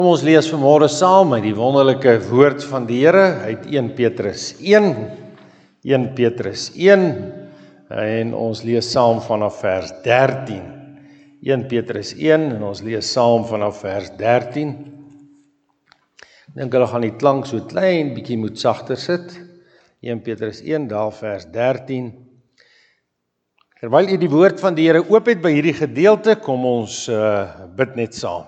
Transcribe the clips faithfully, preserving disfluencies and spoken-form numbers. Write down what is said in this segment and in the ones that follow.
Ons lees vanmôre saam uit die wonderlike woord van die Here uit Eerste Petrus een, Eerste Petrus een, en ons lees saam vanaf vers dertien. Eerste Petrus een, en ons lees saam vanaf vers dertien. Ek dink hulle gaan die klank so klein bietjie moet sagter sit. Eerste Petrus een, daar vers dertien. Terwyl jy die woord van die Here oop het by hierdie gedeelte, kom ons uh, bid net saam.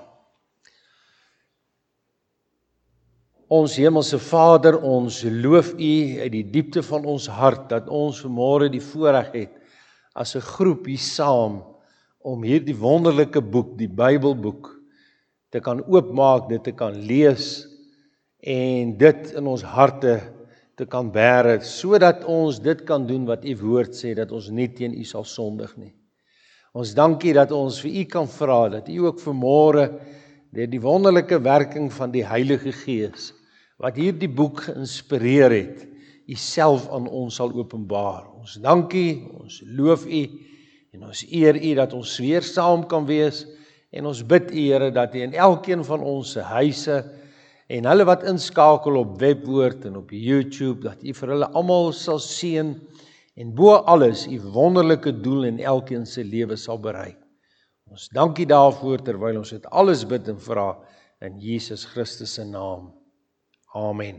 Ons hemelse Vader, ons loof U uit die diepte van ons hart, dat ons vanmôre die voorreg het, as 'n groep hier saam, om hierdie wonderlike boek, die Bybelboek, te kan oopmaak, dit te kan lees, en dit in ons harte te kan bære, sodat ons dit kan doen wat U woord sê, dat ons nie teen U sal sondig nie. Ons dankie dat ons vir U kan vra, dat U ook vanmôre, deur die wonderlike werking van die Heilige Gees, wat hierdie boek geïnspireer het, U self aan ons sal openbaar. Ons dankie, ons loof U, en ons eer U dat ons weer saam kan wees, en ons bid U, Here, dat U in elkeen van ons se huise, en hulle wat inskakel op Webwoord en op YouTube, dat U vir hulle almal sal seën, en bo alles U wonderlike doel in elkeen se lewe sal bereik. Ons dankie daarvoor, terwyl ons dit alles bid en vra, in Jesus Christus se naam. Amen.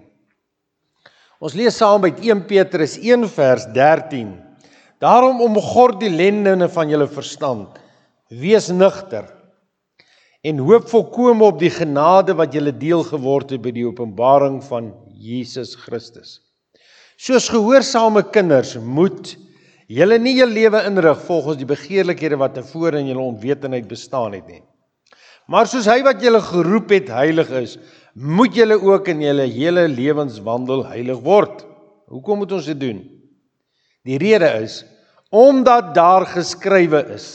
Ons lees saam by Eerste Petrus een vers dertien. Daarom omgord die lendene van julle verstand, wees nugter, en hoop volkome op die genade wat julle deel geword het by die openbaring van Jesus Christus. Soos gehoorsame kinders moet julle nie julle lewe inrig volgens die begeerlikhede wat tevore in julle onwetendheid bestaan het nie. Maar soos hy wat julle geroep het heilig is, moet julle ook in julle hele lewenswandel heilig word. Hoekom moet ons dit doen? Die rede is, omdat daar geskrywe is,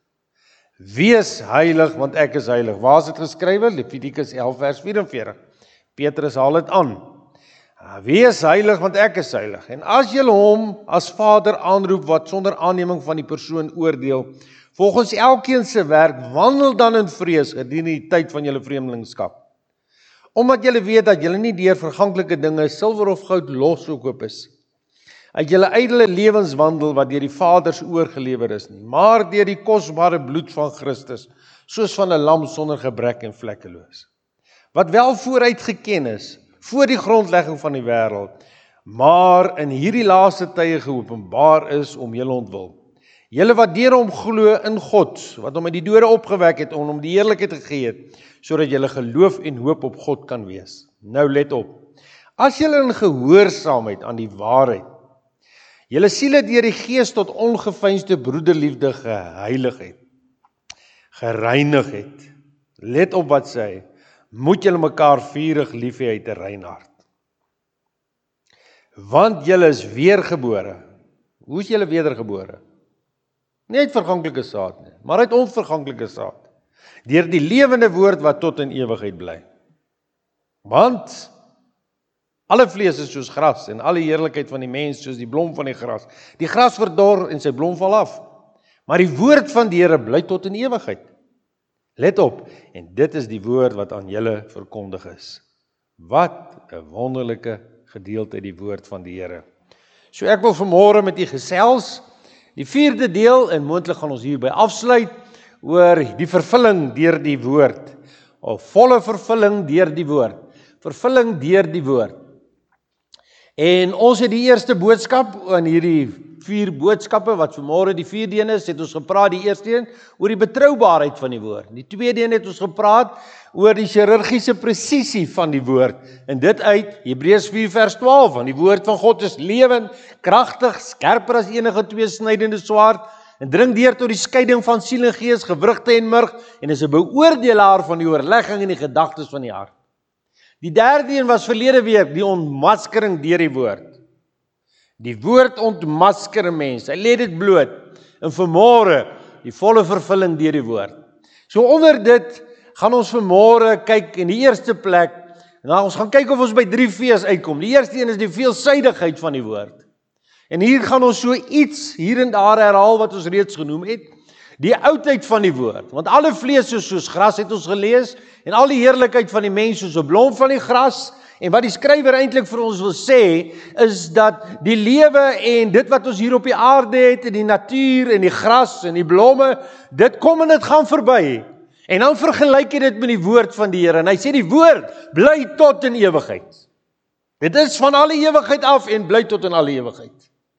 wees heilig, want ek is heilig. Waar is dit geskrywe? Levitikus elf vers vyf-en-veertig. Petrus haal dit aan. Wees heilig, want ek is heilig. En as julle hom as Vader aanroep, wat sonder aanneming van die persoon oordeel, volgens elkeen se werk, wandel dan in vrees gedurende die tyd van julle vreemdelingskap. Omdat julle weet dat julle nie deur verganklike dinge, silwer of goud losgekoop is, uit julle ydelle lewenswandel wat deur die Vader se oorgelewer is nie, maar deur die kosbare bloed van Christus, soos van 'n lam sonder gebrek en vlekkeloos, wat wel vooruit geken is, voor die grondlegging van die wêreld, maar in hierdie laaste tye geopenbaar is om julle ontwil. Julle wat deur hom glo in God, wat hom uit die dode opgewek het, en hom die heerlikheid gegee het, sodat julle geloof en hoop op God kan wees. Nou let op, as julle in gehoorsaamheid aan die waarheid, julle siele deur die Gees tot ongeveinsde broederliefde geheilig het, gereinig het, let op wat sê, moet julle mekaar vurig lief hê uit 'n rein hart. Want julle is weergebore. Hoe is julle wedergebore? Nie uit verganklike saad nie, maar uit onverganklike saad. Deur die lewende woord wat tot in ewigheid bly. Want alle vlees is soos gras, en alle heerlikheid van die mens soos die blom van die gras. Die gras verdor en sy blom val af, maar die woord van die Here bly tot in ewigheid. Let op, en dit is die woord wat aan julle verkondig is. Wat 'n wonderlike gedeelte die woord van die Here. So ek wil vanmôre met u gesels, die vierde deel, en moontlik gaan ons hierby afsluit, oor die vervulling deur die woord, of volle vervulling deur die woord, vervulling deur die woord. En ons het die eerste boodskap, in hierdie vier boodskappe, wat vanmôre die vierde een is, het ons gepraat, die eerste een, oor die betroubaarheid van die woord. Die tweede een het ons gepraat, oor die chirurgiese presisie van die woord, en dit uit Hebreërs vier vers twaalf, want die woord van God is lewend, kragtig, skerper as enige tweesnydende swaard, en dring deur tot die skeiding van siel en gees, gewrigte en murg, en is 'n beoordelaar van die oorlegging en die gedagtes van die hart. Die derde een was verlede week, die ontmaskering deur die woord. Die woord ontmasker 'n mens, hy lê dit bloot, en vanmôre die volle vervulling deur die woord. So onder dit gaan ons vanmôre kyk in die eerste plek, en dan ons gaan kyk of ons by drie V's uitkom. Die eerste een is die veelsidigheid van die woord. En hier gaan ons so iets hier en daar herhaal wat ons reeds genoem het. Die oudheid van die woord, want alle vlees is soos gras het ons gelees, en al die heerlikheid van die mens soos 'n blom van die gras, en wat die skrywer eintlik vir ons wil sê, is dat die lewe en dit wat ons hier op die aarde het, en die natuur, en die gras, en die blomme, dit kom en dit gaan verby. En dan vergelyk hy dit met die woord van die Here, en hy sê die woord bly tot in ewigheid. Dit is van alle ewigheid af en bly tot in alle ewigheid.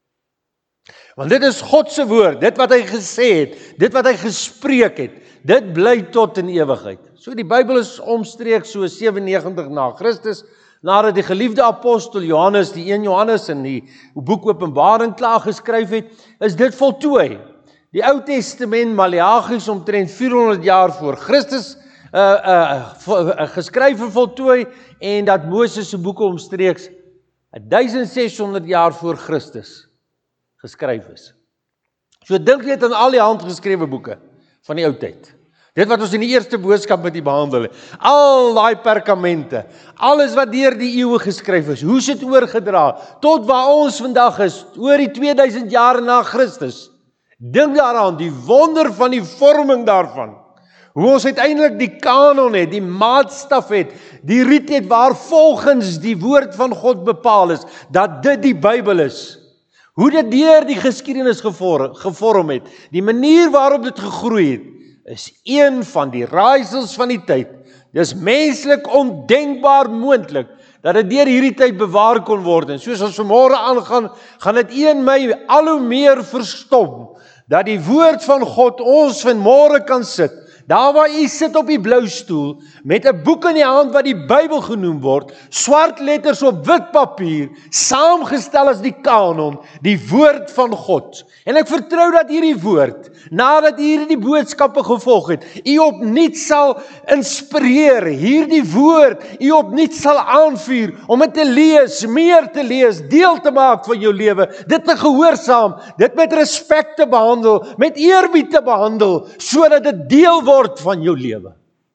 Want dit is God se woord, dit wat hy gesê het, dit wat hy gespreek het, dit bly tot in ewigheid. So die Bybel is omstreeks so sevennegentig na Christus, nadat die geliefde apostel Johannes, die een Johannes in die boek Openbaring klaar geskryf het, is dit voltooi. Die Ou Testament, Maleagies, omtrent vierhonderd jaar voor Christus, uh, uh, uh, geskryf en voltooi, en dat Moses se boeke omstreeks duisend ses honderd jaar voor Christus geskryf is. So dink net aan al die handgeskrewe boeke van die ou tyd. Dit wat ons in die eerste boodskap met die behandel, al daai perkamente, alles wat deur die eeue geskryf is, hoe is dit oorgedra, tot waar ons vandag is, oor die tweeduisend jaar na Christus. Dink daaraan, die wonder van die vorming daarvan, hoe ons uiteindelik die kanon het, die maatstaf het, die riet het, waar volgens die woord van God bepaal is, dat dit die Bybel is. Hoe dit deur die geskiedenis gevorm, gevorm het, die manier waarop dit gegroei het, is een van die raaisels van die tyd. Dis menslik ondenkbaar moontlik, dat dit deur hierdie tyd bewaar kon word, en soos ons vanmôre aangaan, gaan dit een my al hoe meer verstom, dat die woord van God ons vanmôre kan sit, daar waar u sit op die blou stoel, met 'n boek in die hand wat die Bybel genoem word, swart letters op wit papier, saamgestel as die kanon, die woord van God. En ek vertrou dat hierdie woord, nadat hierdie boodskappe gevolg het, u opnuut sal inspireer, hierdie woord, u opnuut sal aanvuur, om dit te lees, meer te lees, deel te maak van jou lewe, dit te gehoorsaam, dit met respek te behandel, met eerbied te behandel, sodat dit deel word van jou lewe.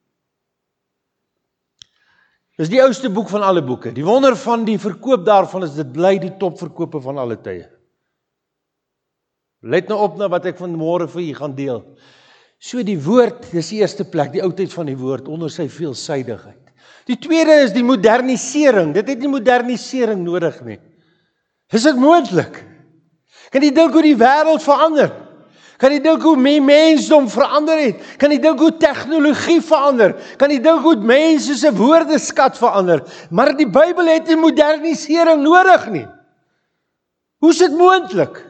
Dis die ouste boek van alle boeke. Die wonder van die verkoop daarvan is, dit bly die topverkope van alle tye. Let nou op na wat ek vanmôre vir u gaan deel. So die woord, dis die eerste plek, die oudheid van die woord, onder sy veelsidigheid. Die tweede is die modernisering. Dit het nie modernisering nodig nie. Is dit moontlik? Kan jy dink hoe die wêreld verander? Kan jy dink hoe my mensdom verander het? Kan jy dink hoe tegnologie verander? Kan jy dink hoe mense se woordeskat verander? Maar die Bybel het nie modernisering nodig nie. Hoe is dit moontlik?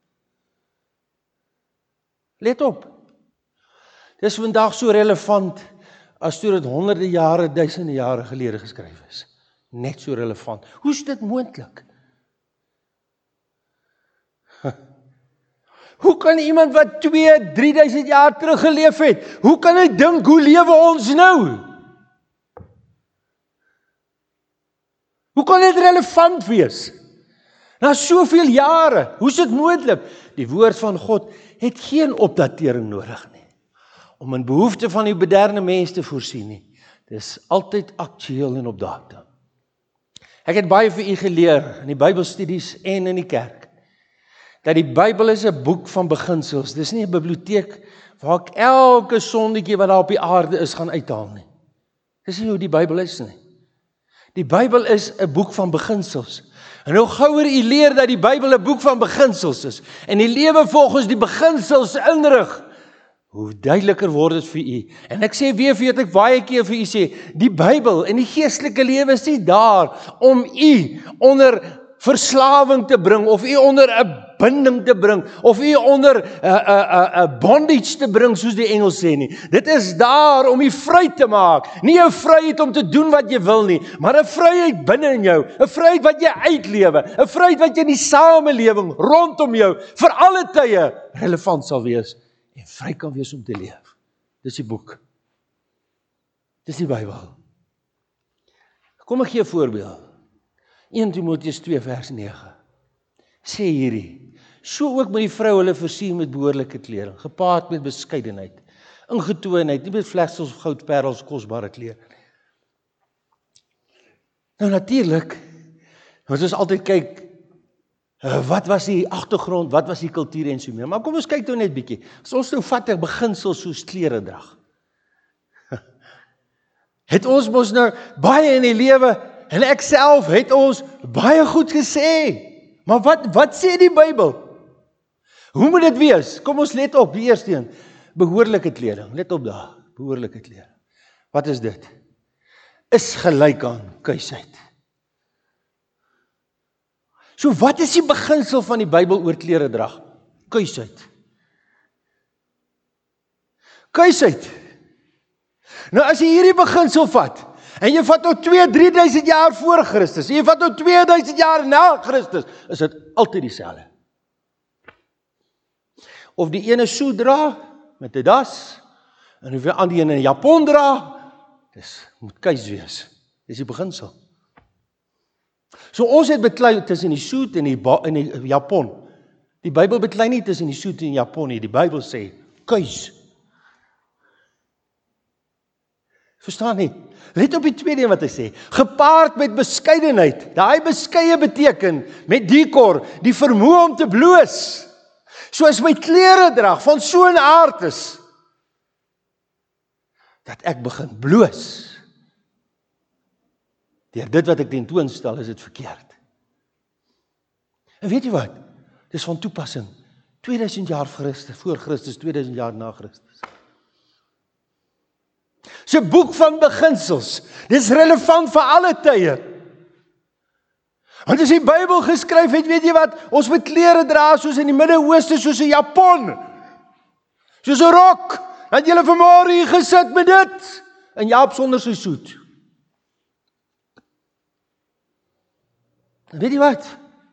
Let op. Dis vandag so relevant as toe dit honderde jare, duisende jare gelede geskryf is. Net so relevant. Hoe is dit moontlik? Hoe kan iemand wat twee, drie duisend jaar terug geleef het, hoe kan hy dink, hoe lewe ons nou? Hoe kan dit relevant wees? Na soveel jare, hoe is dit moontlik? Die woord van God het geen opdatering nodig nie, om in behoefte van die moderne mens te voorsien nie. Dit is altyd aktueel en op datum. Ek het baie vir u geleer, in die Bybelstudies en in die kerk, dat die Bybel is 'n boek van beginsels. Dis nie 'n biblioteek waar ek elke sondetjie wat daar op die aarde is gaan uithaal nie. Dis nie hoe die Bybel is nie. Die Bybel is 'n boek van beginsels. En hoe gouer u leer dat die Bybel 'n boek van beginsels is, en die lewe volgens die beginsels inrig, hoe duideliker word dit vir u. En ek sê weer vir ek baie keer vir u sê, die Bybel en die geestelike lewe is nie daar om u onder verslawing te bring, of u onder 'n binding te bring, of u onder 'n uh, uh, uh, bondage te bring, soos die Engels sê nie. Dit is daar om u vry te maak. Nie 'n vryheid om te doen wat jy wil nie, maar 'n vryheid binne in jou, 'n vryheid wat jy uitlewe, 'n vryheid wat jy in die samelewing rondom jou vir alle tye relevant sal wees en vry kan wees om te leef. Dis die boek. Dis die Bybel. Kom ek gee 'n voorbeeld. Eerste Timoteus twee vers nege. Sê hierdie: so ook met die vrou hulle versier met behoorlike klere, gepaard met beskeidenheid, ingetoonheid, nie met vlegsels of goud, parels, kosbare klere nie. Nou natuurlik, want ons altyd kyk, Uh, wat was die agtergrond, wat was die kultuur en so meer. Maar kom ons kyk nou net bietjie. As ons nou vat 'n beginsel soos kleredrag. Het ons mos nou baie in die lewe, en ek self het ons baie goed gesê. Maar wat, wat sê die Bybel? Hoe moet dit wees? Kom ons let op, die eerste een. Behoorlike kleding, let op daar. Behoorlike kleding. Wat is dit? Is gelyk aan kuisheid. So wat is die beginsel van die Bybel oor kleredrag? Kuisheid. Kuisheid. Nou as jy hierdie beginsel vat, en jy vat nou twee, drie duisend jaar voor Christus, en jy vat nou twee duisend jaar na Christus, is dit altyd dieselfde. Of die ene soet dra, met 'n das, en of die ander ene 'n japon dra, dis moet kuis wees. Dis die beginsel. So ons het beklei tussen die soet en die, en die japon. Die Bybel beklei nie tussen die soet en die japon nie. Die Bybel sê, kuis. Verstaan nie? Let op die tweede wat hy sê. Gepaard met beskeidenheid. Daai beskeie beteken, met dekor, die vermoë om te bloos. So as my klere drag van so 'n aard is, dat ek begin bloos. Deur dit wat ek tentoonstel, is dit verkeerd. En weet jy wat? Dis van toepassing. twee duisend jaar Christus, voor Christus, twee duisend jaar na Christus. Dis 'n boek van beginsels. Dis relevant vir alle tye. Want as die Bybel geskryf het, weet jy wat? Ons moet klere dra soos in die Midde-Ooste, soos 'n japon. Soos 'n rok. Dat julle vanmôre hier gesit met dit. En Jaap sonder sy soet. Weet jy wat?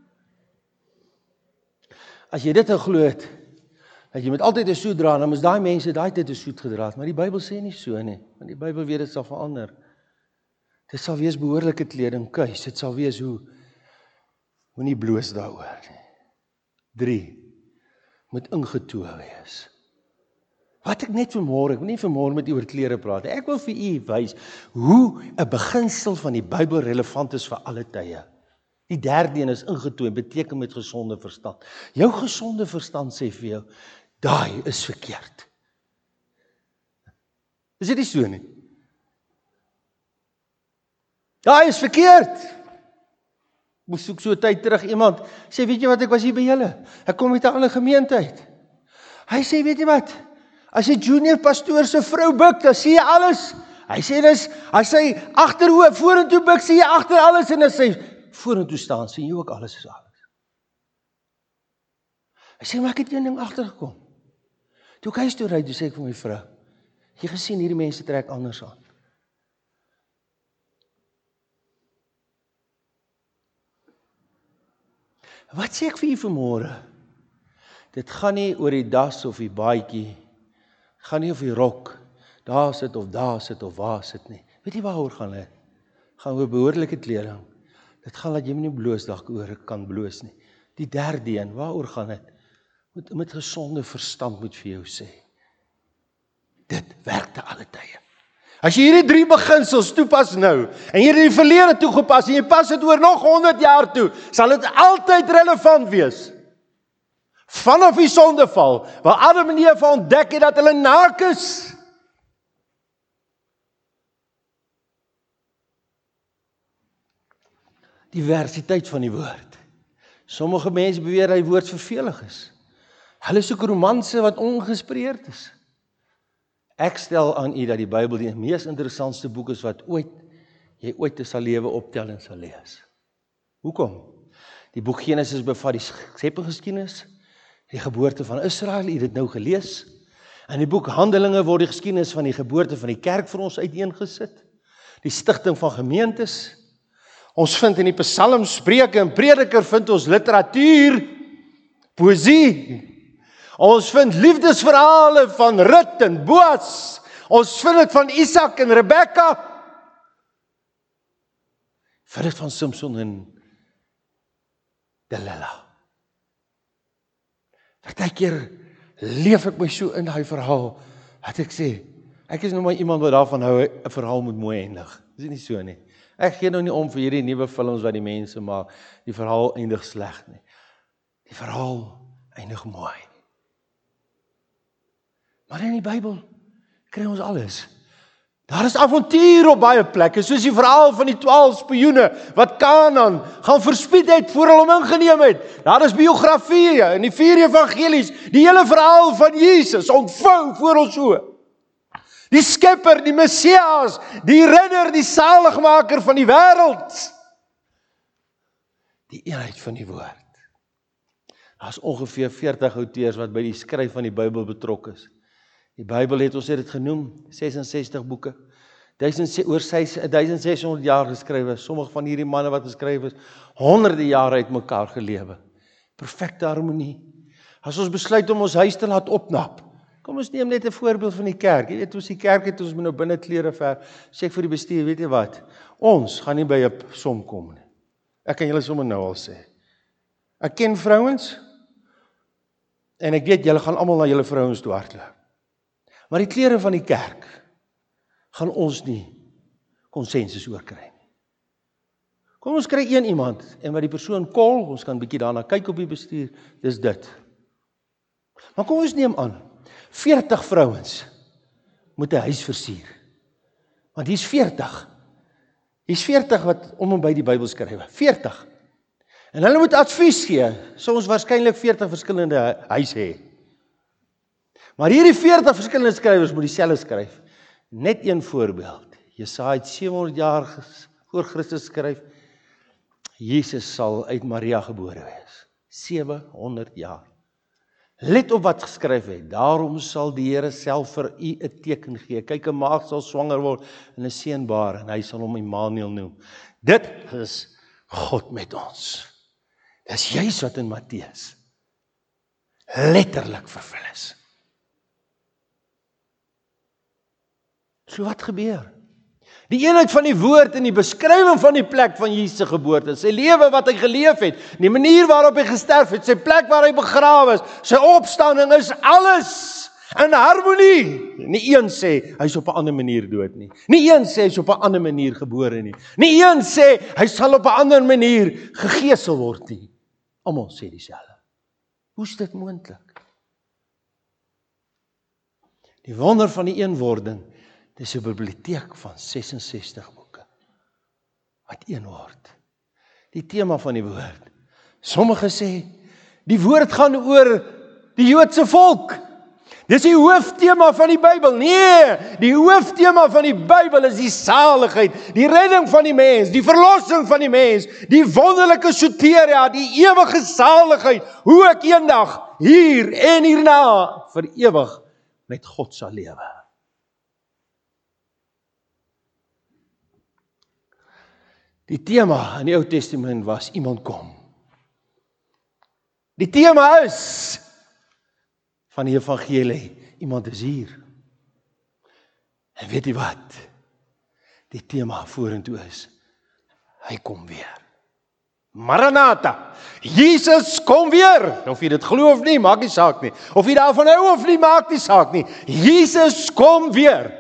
As jy dit glo het, dat jy met altyd 'n soet dra, dan moes daai mense daai tyd 'n soet gedra het, maar die Bybel sê nie so nie, want die Bybel weet dit sal verander. Dit sal wees behoorlike kleding, kuis, dit sal wees hoe, moenie bloos daaroor nie. Drie, moet ingetoe wees. Wat ek net vanmôre, ek wil nie vanmôre met u oor klere praat, ek wil vir u wys, hoe 'n beginsel van die Bybel relevant is vir alle tye. Die derde een is ingetoe, beteken met gesonde verstand. Jou gesonde verstand sê vir jou, daai is verkeerd. Is dit nie so nie? Daai is verkeerd. Ek soek so 'n tyd terug iemand, sê, weet jy wat, ek was hier by julle. Ek kom uit 'n ander gemeente uit. Hy sê, weet jy wat, as 'n junior pastoor se vrou buik, dan sien jy alles. Hy sê, dis, as hy agterhoop, vorentoe buik, sien jy agter alles, en as hy vorentoe staan, sien jy ook alles is alles. Hy sê, maar ek het een ding agtergekom. Toe ek huis toe ry, toe sê ek vir my vrou, jy gesien, hierdie mense trek anders aan. Wat sê ek vir jy vanmôre? Dit gaan nie oor die das of die baadjie, gaan nie of die rok, daar sit of daar sit of waar sit nie. Weet jy waaroor gaan dit? Gaan oor behoorlike kleding. Dit gaan dat jy nie bloos dalk oor kan bloos nie. Die derde een, waaroor gaan dit? Met, met gesonde verstand moet vir jou sê. Dit werk te alle tye. As jy hierdie drie beginsels toepas nou, en jy het in die verlede toegepas, en jy pas dit oor nog honderd jaar toe, sal dit altyd relevant wees. Vanaf die sondeval, waar Adam en Eva ontdek het dat hulle naak is. Diversiteit van die woord. Sommige mense beweer dat die woord vervelig is. Hulle soek romanse wat ongespreerd is. Ek stel aan u dat die Bybel die mees interessantste boek is wat ooit, jy ooit in sy lewe optel en sal lees. Hoekom? Die boek Genesis bevat die skeppingsgeskiedenis, die geboorte van Israel, u het dit nou gelees. In die boek Handelinge word die geskiedenis van die geboorte van die kerk vir ons uiteengesit. Die stigting van gemeentes. Ons vind in die Psalms, Spreuke en Prediker vind ons literatuur, poësie. Ons vind liefdesverhale van Rut en Boas. Ons vind dit van Isak en Rebekka. Vind dit van Samson en Delilah. Partykeer leef ek my so in daai verhaal, dat ek sê, ek is nou maar iemand wat daarvan hou, 'n verhaal moet mooi eindig. Is dit nie so nie? Ek gee nou nie om vir hierdie nuwe films wat die mense maak, die verhaal eindig sleg nie. Die verhaal eindig mooi. Maar in die Bybel kry ons alles. Daar is avontuur op baie plekke, soos die verhaal van die twaalf spioene, wat Kanaan gaan verspied het voor hulle hom ingeneem het. Daar is biografieë in die vier evangelies, die hele verhaal van Jesus ontvou voor ons oë. Die skepper, die Messias, die redder, die saligmaker van die wêreld. Die eenheid van die woord. Daar is ongeveer veertig auteurs wat by die skryf van die Bybel betrokke is. Die Bybel het ons het dit genoem, ses en sestig boeke, oor duisend ses honderd jaar geskrywe, sommige van hierdie manne wat geskryf is, honderde jare uit mekaar gelewe. Perfekte harmonie. As ons besluit om ons huis te laat opnap, kom ons neem net 'n voorbeeld van die kerk. Jy weet, ons die kerk het ons moet nou binne klere ver, sê ek vir die bestuur, weet jy wat, ons gaan nie by 'n som kom nie. Ek kan julle sommer nou al sê. Ek ken vrouens, en ek weet, julle gaan almal na julle vrouens toe hardloop. Maar die klere van die kerk gaan ons nie konsensus oor kry nie. Kom ons kry een iemand, en wat die persoon kol, ons kan bietjie daarna kyk op die bestuur, dis dit. Maar kom ons neem aan, veertig vrouens moet 'n huis versier. Want hier's veertig. Hier's veertig wat om en by die Bybel skryf. veertig. En hulle moet advies gee, sou ons waarskynlik veertig verskillende huise hê. Maar hierdie veertig verskillende skrywers moet dieselfde skryf. Net een voorbeeld. Jesaja het sewehonderd jaar voor Christus skryf, Jesus sal uit Maria gebore wees. sewehonderd jaar. Let op wat geskryf het. Daarom sal die Here self vir u 'n teken gee. Kyk, 'n maagd sal swanger word en 'n seun baar en hy sal hom Immanuel noem. Dit is God met ons. Dis juis wat in Matteus letterlik vervul is. So wat gebeur? Die eenheid van die woord en die beskrywing van die plek van Jesus se geboorte, sy lewe wat hy geleef het, die manier waarop hy gesterf het, sy plek waar hy begrawe is, sy opstanding is alles in harmonie. Nie een sê hy is op 'n ander manier dood nie. Nie een sê hy is op 'n ander manier gebore nie. Nie een sê hy sal op 'n ander manier gegeesel word nie. Almal sê dieselfde. Hoe is dit moontlik? Die wonder van die eenwording, dis 'n biblioteek van ses en sestig boeke, wat een word. Die tema van die woord. Sommige sê, die woord gaan oor die Joodse volk. Dis die hooftema van die Bybel. Nee, die hooftema van die Bybel is die saligheid, die redding van die mens, die verlossing van die mens, die wonderlike soteria, die ewige saligheid, hoe ek eendag hier en hierna vir ewig met God sal lewe. Die tema in die Ou Testament was, iemand kom. Die tema is van die evangelie, iemand is hier. En weet jy wat? Die tema vorentoe is, hy kom weer. Maranatha, Jesus kom weer. Of jy dit glo of nie, maak nie saak nie. Of jy daarvan hou of nie, maak nie saak nie. Jesus kom weer.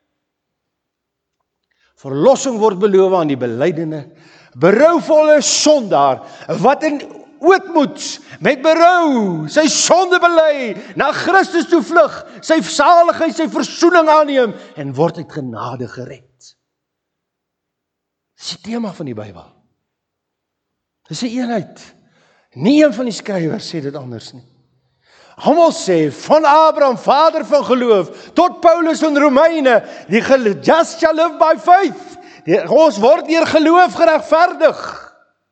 Verlossing word beloof aan die belydende, berouvolle sondaar, wat in ootmoed, met berou, sy sonde bely, na Christus toe vlug, sy saligheid, sy versoening aanneem, en word uit genade gered. Dis die tema van die Bybel. Dis 'n eenheid. Nie een van die skrywers sê dit anders nie. Almal sê, van Abraham, vader van geloof, tot Paulus in Romeine, die just shall live by faith. Die, ons word deur geloof geregverdig.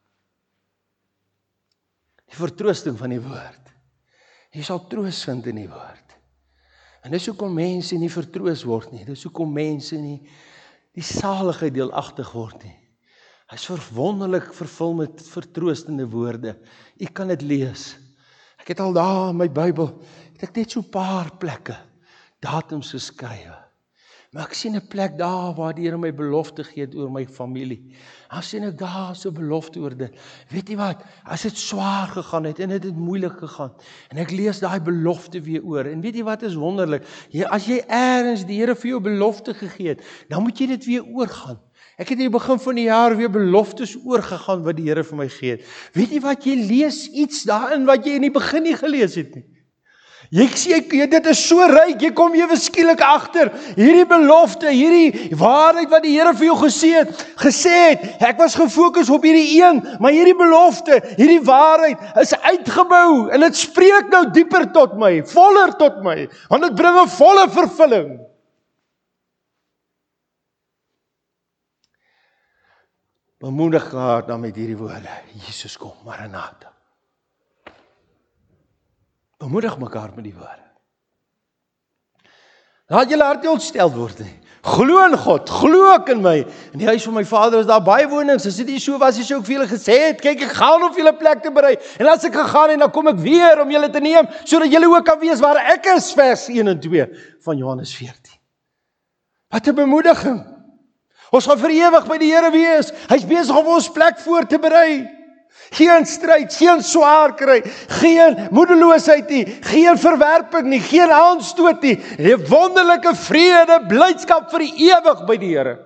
Die vertroosting van die woord. Jy sal troos vind in die woord. En dis hoekom mense nie vertroos word nie. Dis hoekom mense nie die saligheid deelagtig word nie. Hy is verwonderlik vervul met vertroostende woorde. U kan dit lees. Ek het al daar in my Bybel, het ek net so 'n paar plekke, datums geskrywe. Maar ek sien 'n plek daar waar die Here my belofte gee oor my familie. Dan sien ek daar so 'n belofte oor dit. Weet jy wat, as dit swaar gegaan het en dit het moeilik gegaan, en ek lees daai belofte weer oor, en weet jy wat is wonderlik, jy, as jy eers die Here vir jou belofte gegee het, dan moet jy dit weer oorgaan. Ek het in die begin van die jaar weer beloftes oorgegaan wat die Here vir my gee het. Weet jy wat, jy lees iets daarin wat jy in die begin nie gelees het nie. Jy sê, dit is so ryk, jy kom ewe skielik agter, hierdie belofte, hierdie waarheid wat die Here vir jou gesê het, gesê het, ek was gefokus op hierdie een, maar hierdie belofte, hierdie waarheid is uitgebou, en dit spreek nou dieper tot my, voller tot my, want dit bring 'n volle vervulling. Bemoedig haar dan met hierdie woorde, Jesus kom, Maranatha. Bemoedig mekaar met die woorde. Laat julle hart nie ontstel word nie. Glo in God, glo ook in my. In die huis van my vader is daar baie wonings. As dit nie so was, as jy ook vir julle gesê het, kyk, ek gaan om vir julle plek te berei. En as ek gegaan en dan kom ek weer om julle te neem, sodat julle ook kan wees waar ek is, vers een en twee van Johannes veertien. Wat 'n bemoediging. Ons gaan vir ewig by die Here wees. Hy's besig om ons plek voor te berei. Geen stryd, geen swaar kry, geen moedeloosheid nie, geen verwerping nie, geen aanstoot nie, die wonderlike vrede, blydskap vir die ewig by die Here.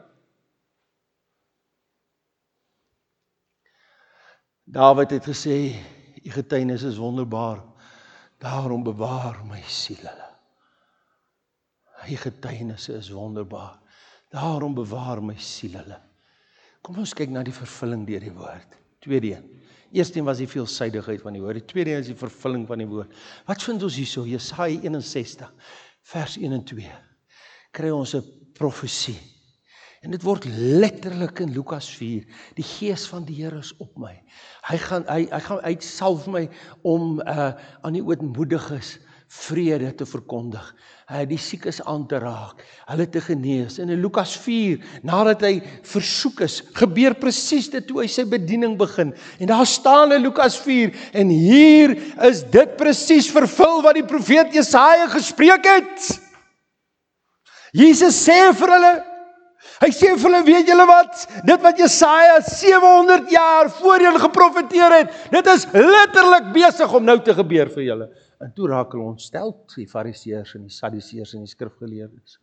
Dawid het gesê, die getuienis is wonderbaar, daarom bewaar my siel hulle. Die getuienis is wonderbaar, daarom bewaar my siel hulle. Kom ons kyk na die vervulling deur die woord. Tweede een. Eerste een was die veelsidigheid van die woord. Die tweede een is die vervulling van die woord. Wat vind ons hierso? Jesaja eenensestig, vers een en twee. Kry ons 'n profesie. En dit word letterlik in Lukas vier. Die gees van die Here is op my. Hy gaan hy hy gaan uitsalf my om uh, aan die ootmoediges vrede te verkondig, uh, die siekes aan te raak, hulle te genees. En in Lukas vier, nadat hy versoek is, gebeur presies dit toe hy sy bediening begin. En daar staan in Lukas vier, en hier is dit presies vervul wat die profeet Jesaja gespreek het. Jesus sê vir hulle, hy sê vir hulle, weet julle wat, dit wat Jesaja sewehonderd jaar voorheen geprofeteer het, dit is letterlik besig om nou te gebeur vir julle. En toe raak hulle ontstel, die fariseërs en die sadduseërs en die skrifgeleerdes.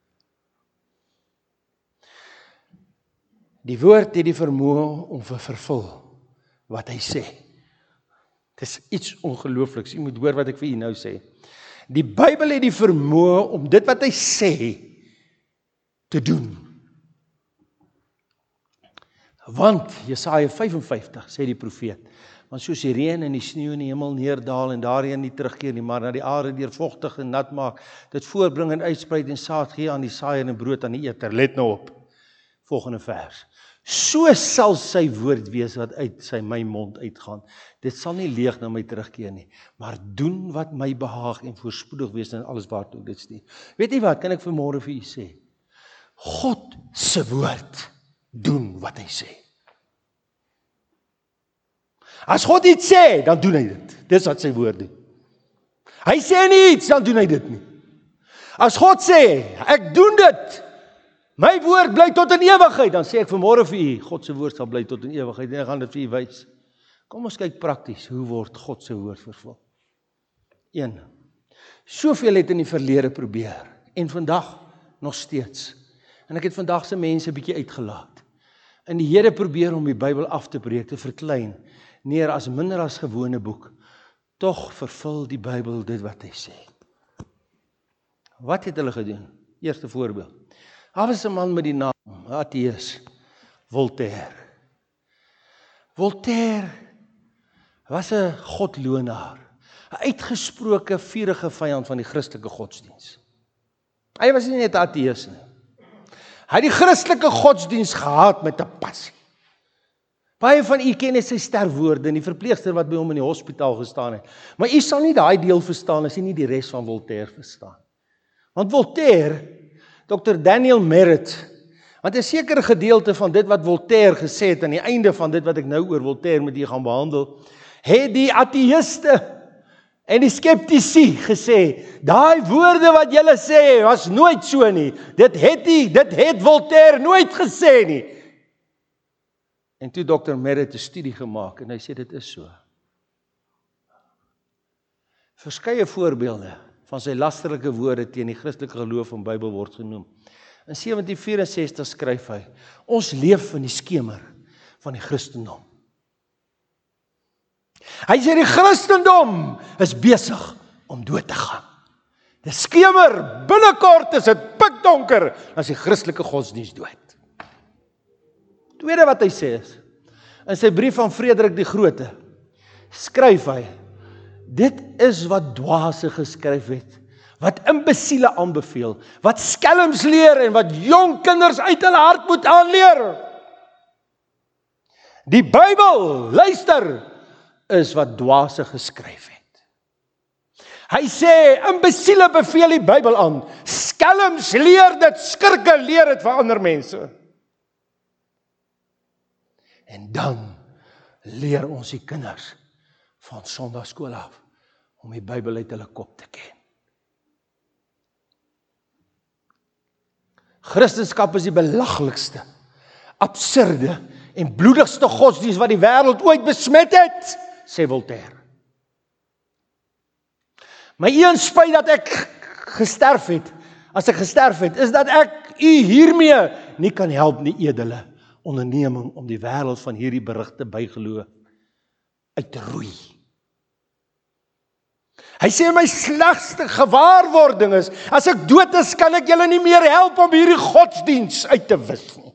Die woord het die vermoë om te vervul wat hy sê. Dit is iets ongeloofliks, jy moet hoor wat ek vir u nou sê. Die Bybel het die vermoë om dit wat hy sê te doen. Want Jesaja vyf en vyftig sê die profeet, want soos die reën en die sneeu in die hemel neerdaal en daarheen nie terugkeer nie, maar na die aarde deur vochtig en nat maak, dit voortbring en uitsprei en saad gee aan die saaier en brood aan die eter. Let nou op. Volgende vers. So sal sy woord wees wat uit sy my mond uitgaan. Dit sal nie leeg na my terugkeer nie, maar doen wat my behaag en voorspoedig wees in alles waartoe dit stuur. Weet jy wat, kan ek vanmôre vir u sê? God se woord doen wat hy sê. As God iets sê, dan doen hy dit. Dis wat sy woord doen. Hy sê nie iets, dan doen hy dit nie. As God sê, ek doen dit, my woord bly tot in ewigheid, dan sê ek vanmôre vir u, God se woord sal bly tot in ewigheid, en ek gaan dit vir u wys. Kom ons kyk prakties, hoe word God se woord vervul? een. Soveel het in die verlede probeer, en vandag nog steeds. En ek het vandag se mense 'n bietjie uitgelaat. En die Here probeer om die Bybel af te breek, te verklein, neer as minder as gewone boek. Tog vervul die Bybel dit wat hy sê. Wat het hulle gedoen? Eerste voorbeeld. Daar was 'n man met die naam, ateïs, Voltaire. Voltaire was 'n godlonaar, 'n uitgesproke vurige vyand van die Christelike godsdiens. Hy was nie net 'n ateïs nie. Hy het die Christelike godsdiens gehaat met 'n passie. Baie van u ken net sy sterwoorde en die verpleegster wat by hom in die hospitaal gestaan het. Maar u sal nie daai deel verstaan as u nie die res van Voltaire verstaan. Want Voltaire, dokter Daniel Merritt, want 'n sekere gedeelte van dit wat Voltaire gesê het aan die einde van dit wat ek nou oor Voltaire met u gaan behandel, het die ateïste en die skeptici gesê, daai woorde wat julle sê was nooit so nie. Dit het nie, dit het Voltaire nooit gesê nie. En toe dokter Merritt 'n studie gemaak en hy sê dit is so. Verskeie voorbeelde van sy lasterlike woorde teen die Christelike geloof en Bybel word genoem. In sewentien vyf en sestig skryf hy, ons leef in die skemer van die Christendom. Hy sê die Christendom is besig om dood te gaan. Die skemer, binnekort is dit pikdonker, as die Christelike godsdienst dood. Tweede wat hy sê is, in sy brief aan Frederik die Grote, skryf hy, dit is wat dwaase geskryf het, wat imbesiele aanbeveel, wat skelms leer en wat jong kinders uit hulle hart moet aanleer. Die Bybel, luister, is wat dwaase geskryf het. Hy sê, imbesiele beveel die Bybel aan, skelms leer dit, skurke leer dit vir ander mense. En dan leer ons die kinders van Sondagskool af, om die Bybel uit hulle kop te ken. Christendom is die belaglikste, absurde en bloedigste godsdienst wat die wêreld ooit besmet het, sê Voltaire. My een spyt dat ek gesterf het, as ek gesterf het, is dat ek u hiermee nie kan help nie, edele onderneming om die wêreld van hierdie berigte bygeloof uit te roei. Hy sê my slegste gewaarwording is, as ek dood is, kan ek julle nie meer help om hierdie godsdienst uit te wis nie.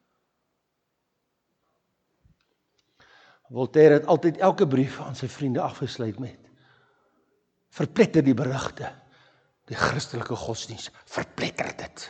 Voltaire het altyd elke brief aan sy vriende afgesluit met, verpletter die berigte, die Christelike godsdienst, verpletter dit.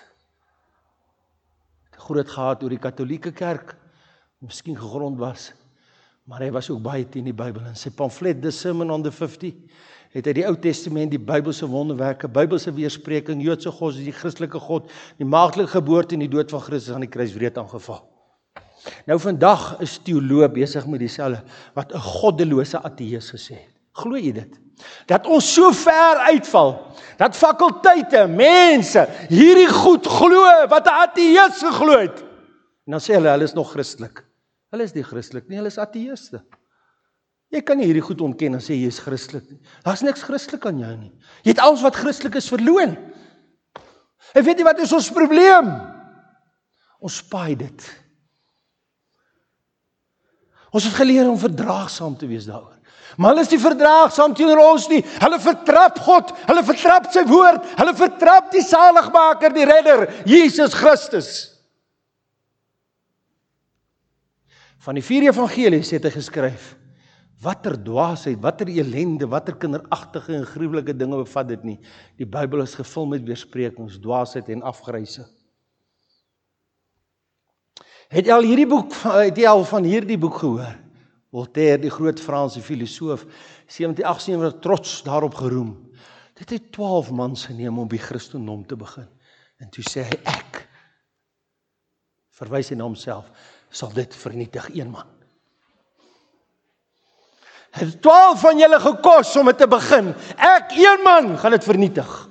Het groot gehad oor die katholieke kerk, miskien gegrond was, maar hy was ook baie teen die Bybel. In sy pamflet, The Sermon on the fifty, het hy die Ou Testament, die Bybelse wonderwerke, Bybelse weerspreking, Joodse godsdienst, die Christelike God, die maagdelike geboorte en die dood van Christus aan die kruis wreed aangeval. Nou vandag is teoloog besig met dieselfde, wat 'n goddelose ateïs gesê het. Glo jy dit? Dat ons so ver uitval, dat fakulteite, mense, hierdie goed glo, wat 'n ateïs geglo het. En dan sê hulle, hulle is nog Christelik. Hulle is nie Christelik nie, hulle is ateïste. Jy kan nie hierdie goed ontken en sê jy is Christelik nie. Daar is niks Christelik aan jou nie. Jy het alles wat Christelik is verloon. En weet jy wat is ons probleem? Ons spaai dit. Ons het geleer om verdraagsaam te wees daaroor. Maar hulle is nie verdraagsaam teenoor ons nie. Hulle vertrap God, hulle vertrap sy woord, hulle vertrap die saligmaker, die redder, Jesus Christus. Van die vier evangelies het hy geskryf, watter dwaasheid, watter elende, watter kinderagtige en gruwelike dinge bevat dit nie. Die Bybel is gevul met weersprekings, dwaasheid en afgryse. Het jy al hierdie boek, het jy al van hierdie boek gehoor? Voltaire, die groot Franse filosoof, sewentien agtien trots daarop geroem. Dit het twaalf mans geneem om die Christendom te begin. En toe sê hy, ek, verwys hy na homself, sal dit vernietig, een man. Het het twaalf van julle gekos om het te begin. Ek, een man, gaan het vernietig.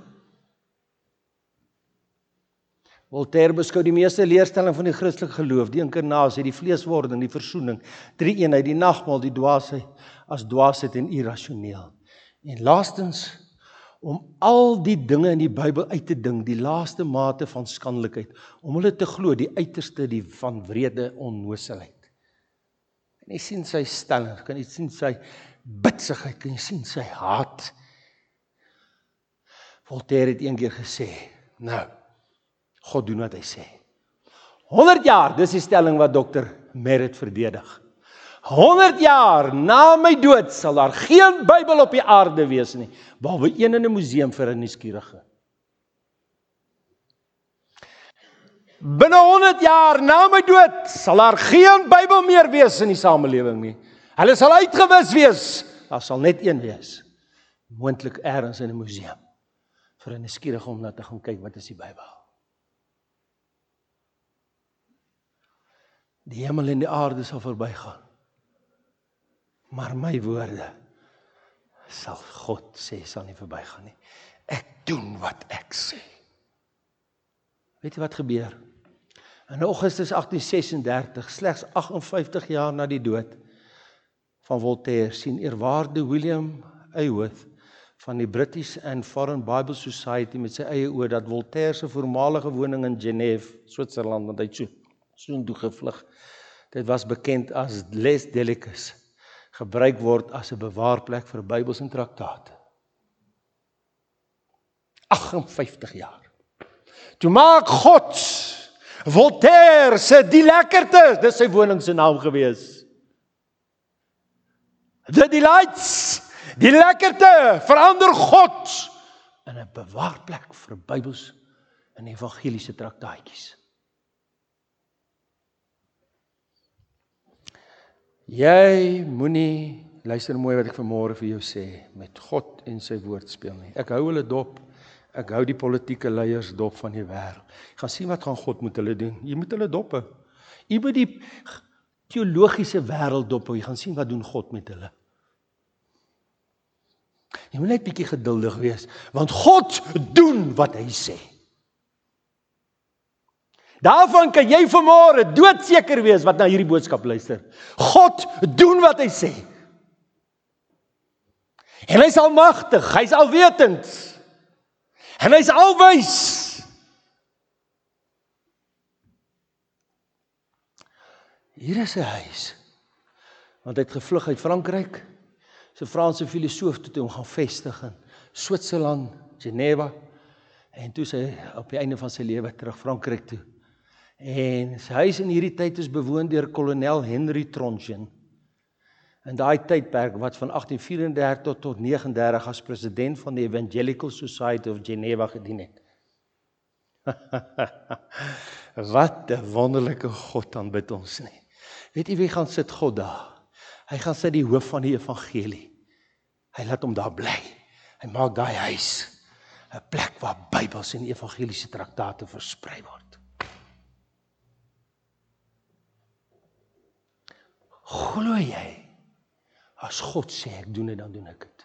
Voltaire beskou die meeste leerstelling van die Christelike geloof, die inkarnasie, die vleeswording, die versoening, drie eenheid, die nagmaal, die dwaasheid, as dwaasheid en irrasioneel. En laastens, om al die dinge in die Bybel uit te ding, die laaste mate van skandelikheid, om hulle te glo, die uiterste die van wrede onnoselheid. En jy sien sy stelling, kan jy sien sy bitsigheid, kan jy sien sy haat. Voltaire het een keer gesê, nou, God doen wat hy sê. honderd jaar, dis die stelling wat dokter Merritt verdedig. honderd jaar na my dood sal daar geen Bybel op die aarde wees nie, behalwe een in 'n museum vir 'n nuuskierige. Binne honderd jaar na my dood sal daar geen Bybel meer wees in die samelewing nie. Hulle sal uitgewis wees. Daar sal net een wees. Moontlik ergens in 'n museum vir 'n nuuskierige om na te gaan kyk wat is die Bybel. Die hemel en die aarde sal verbygaan. Maar my woorde sal God sê, sal nie verbygaan nie. Ek doen wat ek sê. Weet jy wat gebeur? In Augustus agtien sesendertig, slegs agt en vyftig jaar na die dood van Voltaire, sien eerwaarde William Ayworth van die British and Foreign Bible Society met sy eie oor dat Voltaire se voormalige woning in Genève, Switserland, want hy het so soontoe gevlug. Dit was bekend as Les Delicus, gebruik word as 'n bewaarplek vir Bybels en traktate. agt en vyftig jaar. Toe maak God Voltaire se die lekkerte, dis sy woning se naam gewees. The Delights, die lekkerte, verander God in 'n bewaarplek vir Bybels en evangeliese traktaatjies. Jy moenie, luister mooi wat ek vanmôre vir jou sê, met God en sy woord speel nie. Ek hou hulle dop, ek hou die politieke leiers dop van die wêreld. Jy gaan sien wat gaan God met hulle doen. Jy moet hulle dop hou. Jy moet die teologiese wêreld dop hou. Jy gaan sien wat doen God met hulle. Jy moet net bietjie geduldig wees, want God doen wat hy sê. Daarvan kan jy vanmôre doodseker wees wat na hierdie boodskap luister. God doen wat hy sê. En hy is almagtig, hy is alwetend. En hy is alwys. Hier is 'n huis. Want hy het gevlug uit Frankryk. So 'n Franse filosoof toe hom gaan vestig in Switserland, Geneva. En toe sy op die einde van sy lewe terug Frankryk toe. En sy huis in hierdie tyd is bewoon deur kolonel Henry Tronchin. In daai tydperk wat van agtien vyf en dertig tot tot nege en dertig as president van die Evangelical Society of Geneva gedien het. Wat 'n wonderlike God aanbid ons nie. Weet jy wie gaan sit God daar? Hy gaan sit die hoof van die evangelie. Hy laat hom daar bly. Hy maak daai huis 'n plek waar Bybels en evangeliese traktate versprei word. Glo jy? As God sê ek doen dit, dan doen ek dit.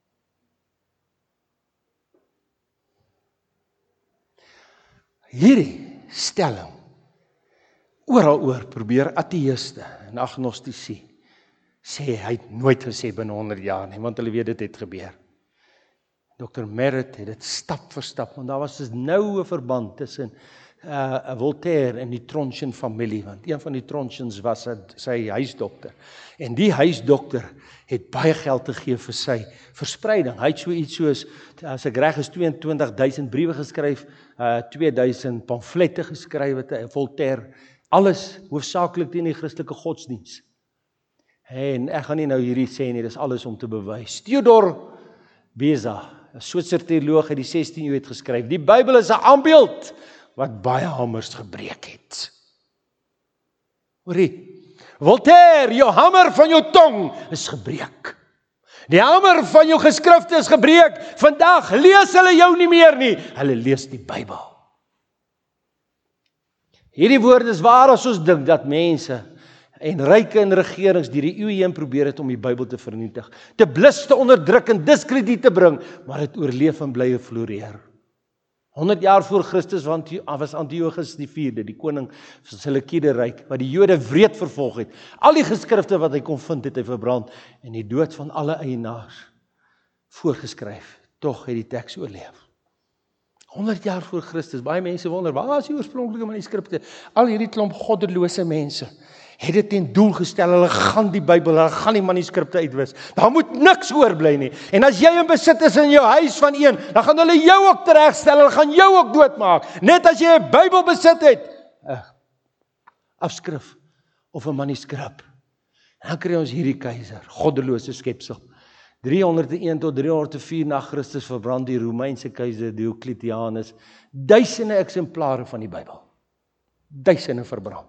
Hierdie stelling oral oor probeer ateïste en agnostici sê hy het nooit gesê binne honderd jaar nie, want hulle weet dit het gebeur. dokter Merritt het dit stap vir stap, want daar was 'n noue verband tussen uh, Voltaire en die Tronchin familie, want een van die Tronchins was a, sy huisdokter. En die huisdokter het baie geld gegee vir sy verspreiding. Hy het so iets soos, as ek reg is, twee en twintig duisend briewe geskryf, uh, twee duisend pamflette geskryf, het Voltaire, alles hoofsaaklik teen die Christelike godsdiens. En ek gaan nie nou hierdie sê nie, dis alles om te bewys. Theodor Beza, 'n Switser teoloog uit die sestiende eeu het geskryf, die Bybel is 'n aanbeeld wat baie hamers gebreek het. Hoorie, Voltaire, jou hamer van jou tong is gebreek. Die hamer van jou geskrifte is gebreek. Vandag lees hulle jou nie meer nie. Hulle lees die Bybel. Hierdie woord is waar as ons dink dat mense en ryke en regerings deur die eeue heen probeer het om die Bybel te vernietig, te blus, te onderdruk en diskrediet te bring, maar het oorleef en bly floreer. honderd jaar voor Christus was Antiochus die vierde, die koning van Seleukiede ryk, wat die Jode wreed vervolg het. Al die geskrifte wat hy kon vind, het hy verbrand en die dood van alle eienaars voorgeskryf. Tog het die teks oorleef. honderd jaar voor Christus, baie mense wonder, waar is die oorspronklike manuskripte? Al hierdie klomp goddelose mense het dit ten doel gestel, hulle gaan die Bybel, hulle gaan die manuskripte uitwis. Daar moet niks oorbly nie. En as jy in besit is in jou huis van een, dan gaan hulle jou ook teregstel, hulle gaan jou ook doodmaak. Net as jy 'n Bybel besit het, 'n afskrif of 'n manuskrip. Dan kry ons hierdie keiser, goddelose skepsel. driehonderd een tot driehonderd vier na Christus verbrand die Romeinse keiser Diocletianus duisende eksemplare van die Bybel. Duisende verbrand.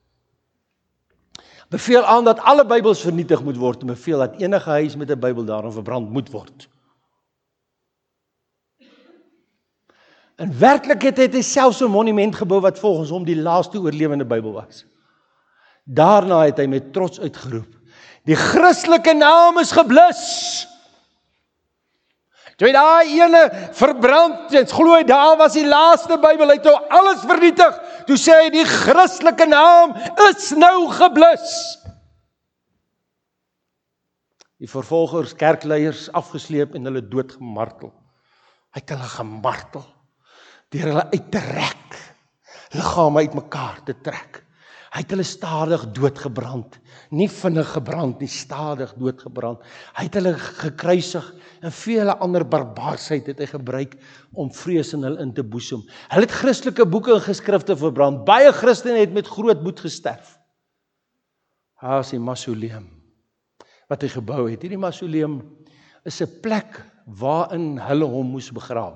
Beveel aan dat alle Bybels vernietig moet word en beveel dat enige huis met 'n Bybel daarin verbrand moet word. In werklikheid het hy selfs 'n monument gebou wat volgens hom die laaste oorlewende Bybel was. Daarna het hy met trots uitgeroep: die Christelike naam is geblus. Toe hy daai ene verbrand het, glo hy daar was die laaste Bybel, hy het nou alles vernietig. Toe sê hy die Christelike naam is nou geblus. die vervolgers, kerkleiers afgesleep en hulle doodgemartel. Hy het hulle gemartel, deur hulle uit te rek, liggame uit mekaar te trek. Hy het hulle stadig doodgebrand, nie vinnig gebrand, nie stadig doodgebrand. Hy het hulle gekruisig en vele ander barbaarsheid het hy gebruik om vrees in hulle in te boesem. Hulle het Christelike boeke en geskrifte verbrand. Baie Christene het met groot moed gesterf. Daar is die mausoleum wat hy gebou het. Hierdie mausoleum is 'n plek waarin hulle hom moes begrawe.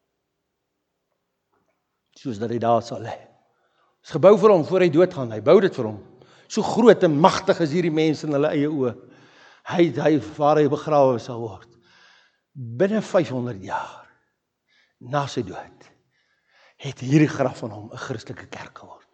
Soos dat hy daar sal lê. Is gebou vir hom voor hy doodgaan. Hy bou dit vir hom. So groot en magtig is hierdie mense in hulle eie oë. Hy hy waar hy begrawe sal word. Binne vyfhonderd jaar na sy dood het hierdie graf van hom 'n Christelike kerk geword.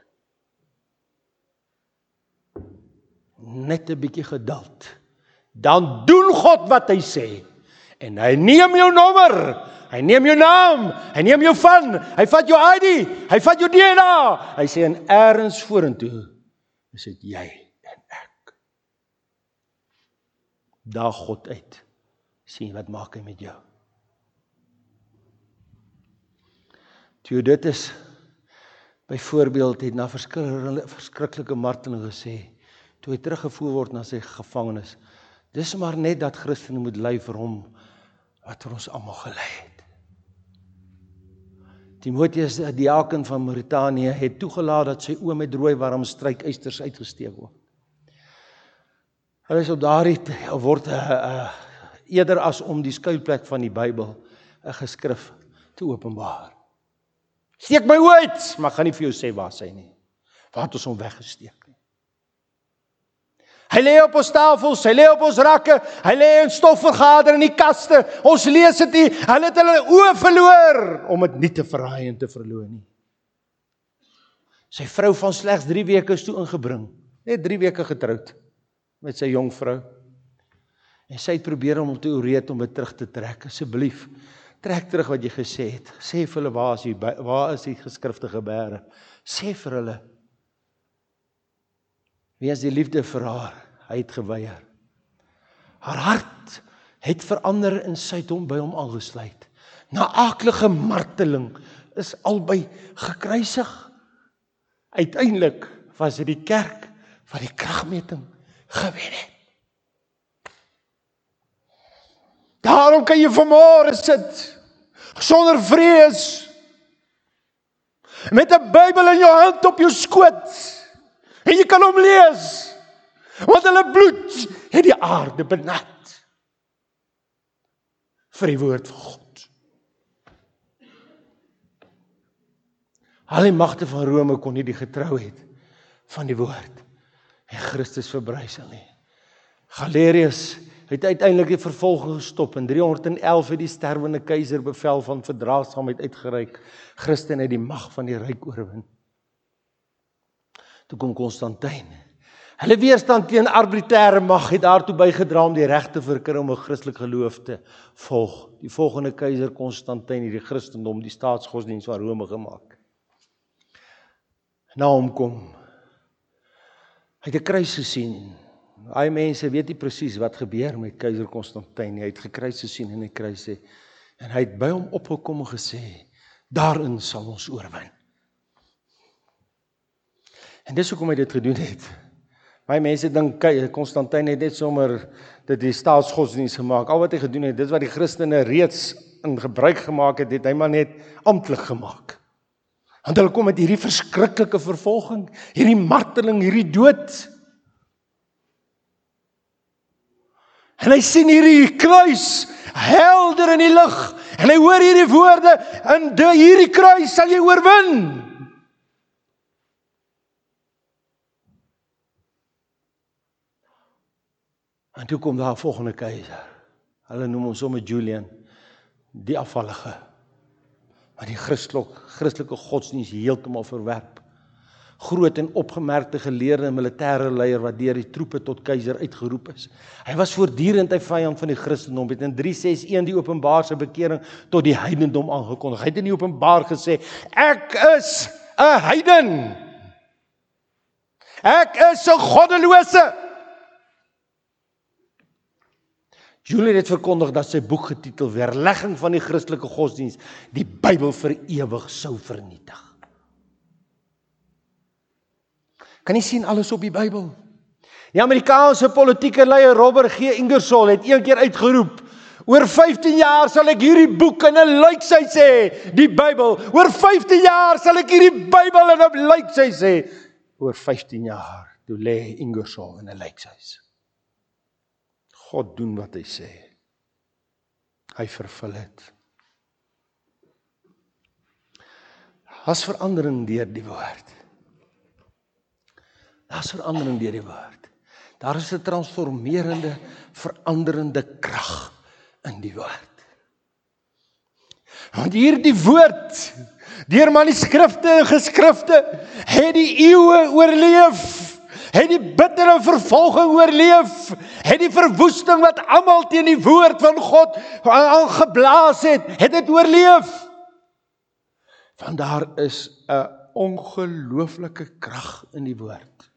Net 'n bietjie geduld. Dan doen God wat hy sê. En hy neem jou nommer. Hy neem jou naam, hy neem jou van, hy vat jou I D, hy vat jou D N A. Hy sê en ergens vorentoe is dit jy en ek. Daag God uit. Sien wat maak hy met jou. Theodotus byvoorbeeld het na verskriklike marteling gesê, toe hy teruggevoer word na sy gevangenis, dis maar net dat Christene moet ly vir hom wat vir ons almal gelei het. Timotheus, die diaken van Mauritanië, het toegelaat dat sy oë met rooi warm strykeisters uitgesteek word. Hulle is op daardie word uh, uh, eerder as om die skuilplek van die Bybel 'n geskrif te openbaar. Steek my oë uit, maar gaan nie vir jou sê waar sy nie. Waar het ons hom weggesteek nie. Hy lê op ons tafels, hy lê op ons rakke, hy lê in stofvergader in die kaste, ons lees dit nie, hulle het hulle oë verloor, om dit nie te verraai en te verloor nie. Sy vrou van slegs drie weke is toe ingebring, net drie weke getroud, met sy jong vrou, en sy het probeer om hom te oreed om dit terug te trek, asseblief, trek terug wat jy gesê het, sê vir hulle, waar is die, waar is die geskrifte gebeure, sê vir hulle, wie is die liefde vir haar? Hy het geweier. Haar hart het verander en sy het hom by hom aangesluit. Na aaklige marteling is albei gekruisig. Uiteindelik was dit die kerk wat die kragmeting gewen het. Daarom kan jy vanmôre sit, sonder vrees, met 'n Bybel in jou hand op jou skoot, en jy kan hom lees, want hulle bloed het die aarde benat vir die woord van God. Al die magte van Rome kon nie die getrouheid van die woord en Christus verbrysel nie. Galerius het uiteindelik die vervolging gestop. In driehonderd en elf het die sterwende keiser bevel van verdraagsaamheid uitgereik. Christen het die mag van die ryk oorwin. Toe kom Konstantin. Hulle weerstand teen arbitraire mag het daartoe bygedra om die reg te verkry om 'n Christelike geloof te volg. Die volgende keiser Konstantin het die Christendom die staatsgodsdienst van Rome gemaak. Na hom kom. Hy het 'n kruis gesien. Daai mense weet nie presies wat gebeur met keiser Konstantin nie. Hy het gekruis gesien in die kruis sê. En hy het by hom opgekom en gesê, daarin sal ons oorwin. En dis hoekom hy dit gedoen het. My mense dink Konstantin het net sommer dit die staatsgodsdienst gemaak. Al wat hy gedoen het, dis wat die Christene reeds in gebruik gemaak het, het hy maar net amptelik gemaak. Want hulle kom met hierdie verskriklike vervolging, hierdie marteling, hierdie dood. En hy sien hierdie kruis helder in die lig. En hy hoor hierdie woorde, in die, hierdie kruis sal jy oorwin. En toe kom daar 'n volgende keiser. Hulle noem hom sommer Julian, die afvallige. Maar die Christelike, Christelike godsdienst heeltemal verwerp. Groot en opgemerkte geleerde en militêre leier wat deur die troepe tot keiser uitgeroep is. Hy was voortdurend 'n vyand van die Christendom, het in drie ses een die openbaar se bekering tot die heidendom aangekondig. Hy het in die openbaar gesê, ek is 'n heiden. Ek is 'n goddelose. Julian het verkondig dat sy boek getitel Weerlegging van die Christelike Godsdienst die Bybel vir ewig sou vernietig. Kan jy sien alles op die Bybel? Die Amerikaanse politieke leier Robert G. Ingersoll het een keer uitgeroep, oor vyftien jaar sal ek hierdie boek in 'n lykshuis sê, die Bybel. Oor vyftien jaar sal ek hierdie Bybel in 'n lykshuis sê. Oor vyftien jaar, toe lê Ingersoll in 'n lykshuis. God doen wat hy sê. Hy vervul dit. Daar's verandering deur die woord. Daar's verandering deur die woord. Daar is 'n transformerende, veranderende krag in die woord. Want hierdie woord, deur manuskrifte en geskrifte, het die eeue oorleef. Het die bittere vervolging oorleef, het die verwoesting wat almal teen die woord van God aangeblaas het, het dit oorleef. Want daar is 'n ongelooflike krag in die woord.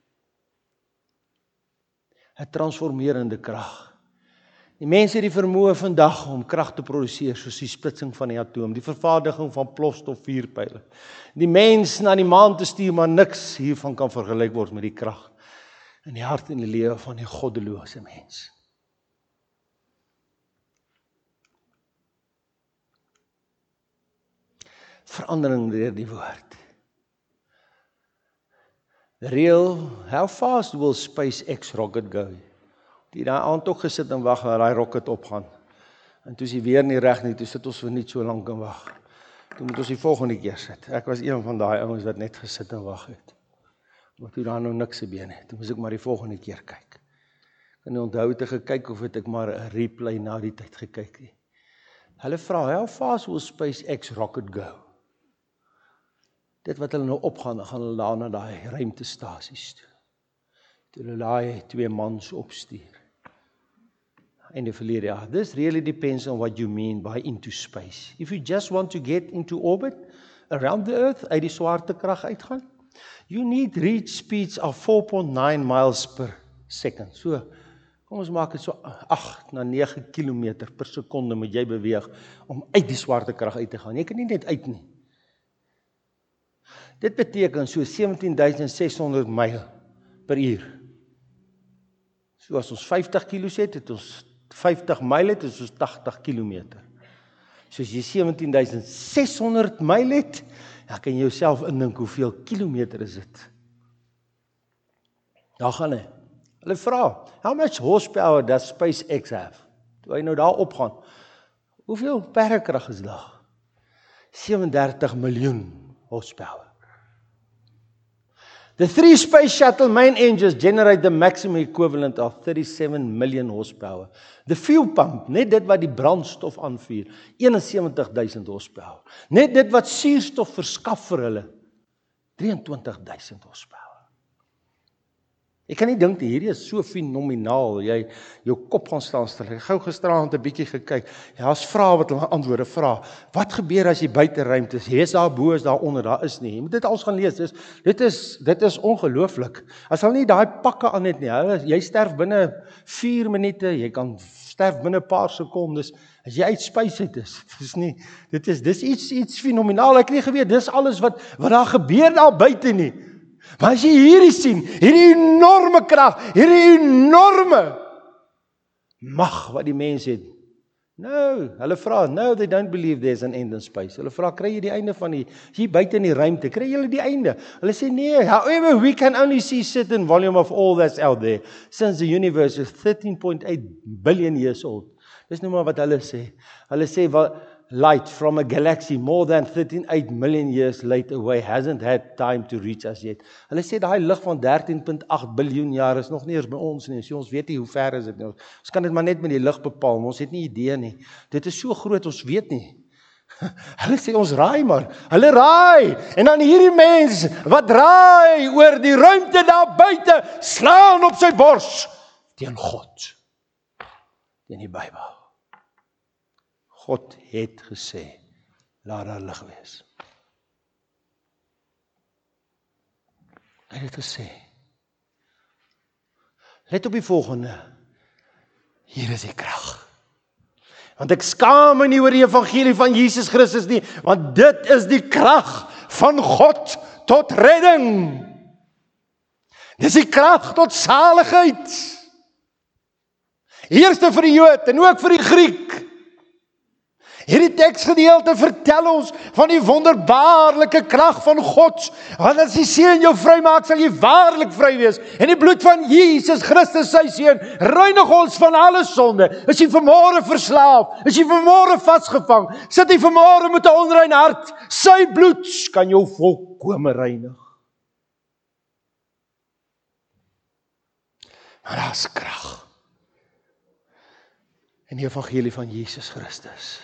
'n Transformerende krag. Die mense het die vermoë vandag om krag te produseer, soos die splitsing van die atoom, die vervaardiging van plofstof vuurpyle. Die mens na die maan te stuur, maar niks hiervan kan vergelyk word met die krag in die hart en die lewe van die goddelose mens. Verandering deur die woord. The real, how fast will SpaceX rocket go? Die daai aand ook gesit en wag dat daai rocket opgaan. En toe is hy weer nie reg nie, toe sit ons vir net so lank en wag. Toe moet ons die volgende keer sit. Ek was een van daai ouens wat net gesit en wag het. Maar toe daar nou niks gebeur nie. Toe moes ek maar die volgende keer kyk. Ek kan nie onthou het ek gekyk of het ek maar 'n replay na die tyd gekyk nie. Hulle vra, how fast will SpaceX rocket go? Dit wat hulle nou opgaan, dan gaan hulle daar na daai ruimtestasies toe. Toe hulle daai twee mans opstuur. Einde verlede jaar. This really depends on what you mean by into space. If you just want to get into orbit around the earth, uit die swaartekrag uitgaan, you need reach speeds of four point nine miles per second. So, kom ons maak dit so agt na nege kilometer per sekonde moet jy beweeg om uit die swaartekrag uit te gaan. Jy kan nie net uit nie. Dit beteken so sewentien duisend ses honderd myl per uur. So as ons vyftig kilos het, het ons vyftig myl het, is ons tagtig kilometer. So as jy sewentien duisend ses honderd myl het, dan kan jy jouself indink hoeveel kilometer is dit. Daar gaan hy. Hulle vra, how much horsepower does SpaceX have? Toe hy nou daar opgaan, hoeveel perdekrag is daar? sewendertig miljoen horsepower. The three space shuttle main engines generate the maximum equivalent of thirty-seven million horsepower. The fuel pump, net dit wat die brandstof aanvuur, eenensewentig duisend horsepower. Net dit wat suurstof verskaf vir hulle, drieëntwintig duisend horsepower. Ek kan nie dink die hierdie is so fenomenaal, jy jou kop gaan staan stil. Ek gou gisterand 'n bietjie gekyk. Ja, as vrae wat hulle antwoorde vra. Wat gebeur as jy buite ruimte is? Is daar bo, is daar onder, daar is nie. Jy moet dit alles gaan lees. Dis dit is dit is ongelooflik. As hulle nie daai pakke aan het nie, hulle jy sterf binne vier minute, jy kan sterf binne 'n paar sekondes. As jy uit space uit is, dis nie dit is dis iets iets fenomenaal. Ek het nie geweet dis alles wat wat daar gebeur daar buite nie. Maar as jy hierdie sien, hierdie enorme krag, hierdie enorme mag wat die mens het. No, hulle vra, no, they don't believe there's an end in space. Hulle vra, kry jy die einde van die, hier buite in die ruimte, kry jy die einde? Hulle sê, nee, however, we can only see certain volume of all that's out there, since the universe is thirteen point eight billion years old. Dis nou maar wat hulle sê. Hulle sê, wat, light from a galaxy more than thirteen point eight million years light away hasn't had time to reach us yet. Hulle sê daai lig van thirteen point eight biljoen jaar is nog nie eens by ons nie. So ons weet nie hoe ver is dit nou. Ons kan dit maar net met die lig bepaal, ons het nie idee nie. Dit is so groot, ons weet nie. Hulle sê ons raai maar. Hulle raai. En dan hierdie mens wat raai oor die ruimte daar buite, slaan op sy bors teen God. Teen die Bybel. God het gesê, laat daar lig wees. Hy het gesê. Let op die volgende. Hier is die krag. Want ek skaam my nie oor die evangelie van Jesus Christus nie, want dit is die krag van God tot redding. Dis die krag tot saligheid. Eerste vir die Jood en ook vir die Griek. Hierdie teksgedeelte vertel ons van die wonderbaarlike krag van God. Want as die Seun jou vrymaak, sal jy waarlik vry wees. En die bloed van Jesus Christus, sy Seun, reinig ons van alle sonde. Is jy vanmôre verslaaf? Is jy vanmôre vasgevang? Sit jy vanmôre met 'n onrein hart? Sy bloed kan jou volkome reinig. Maar daar's krag in die evangelie van Jesus Christus.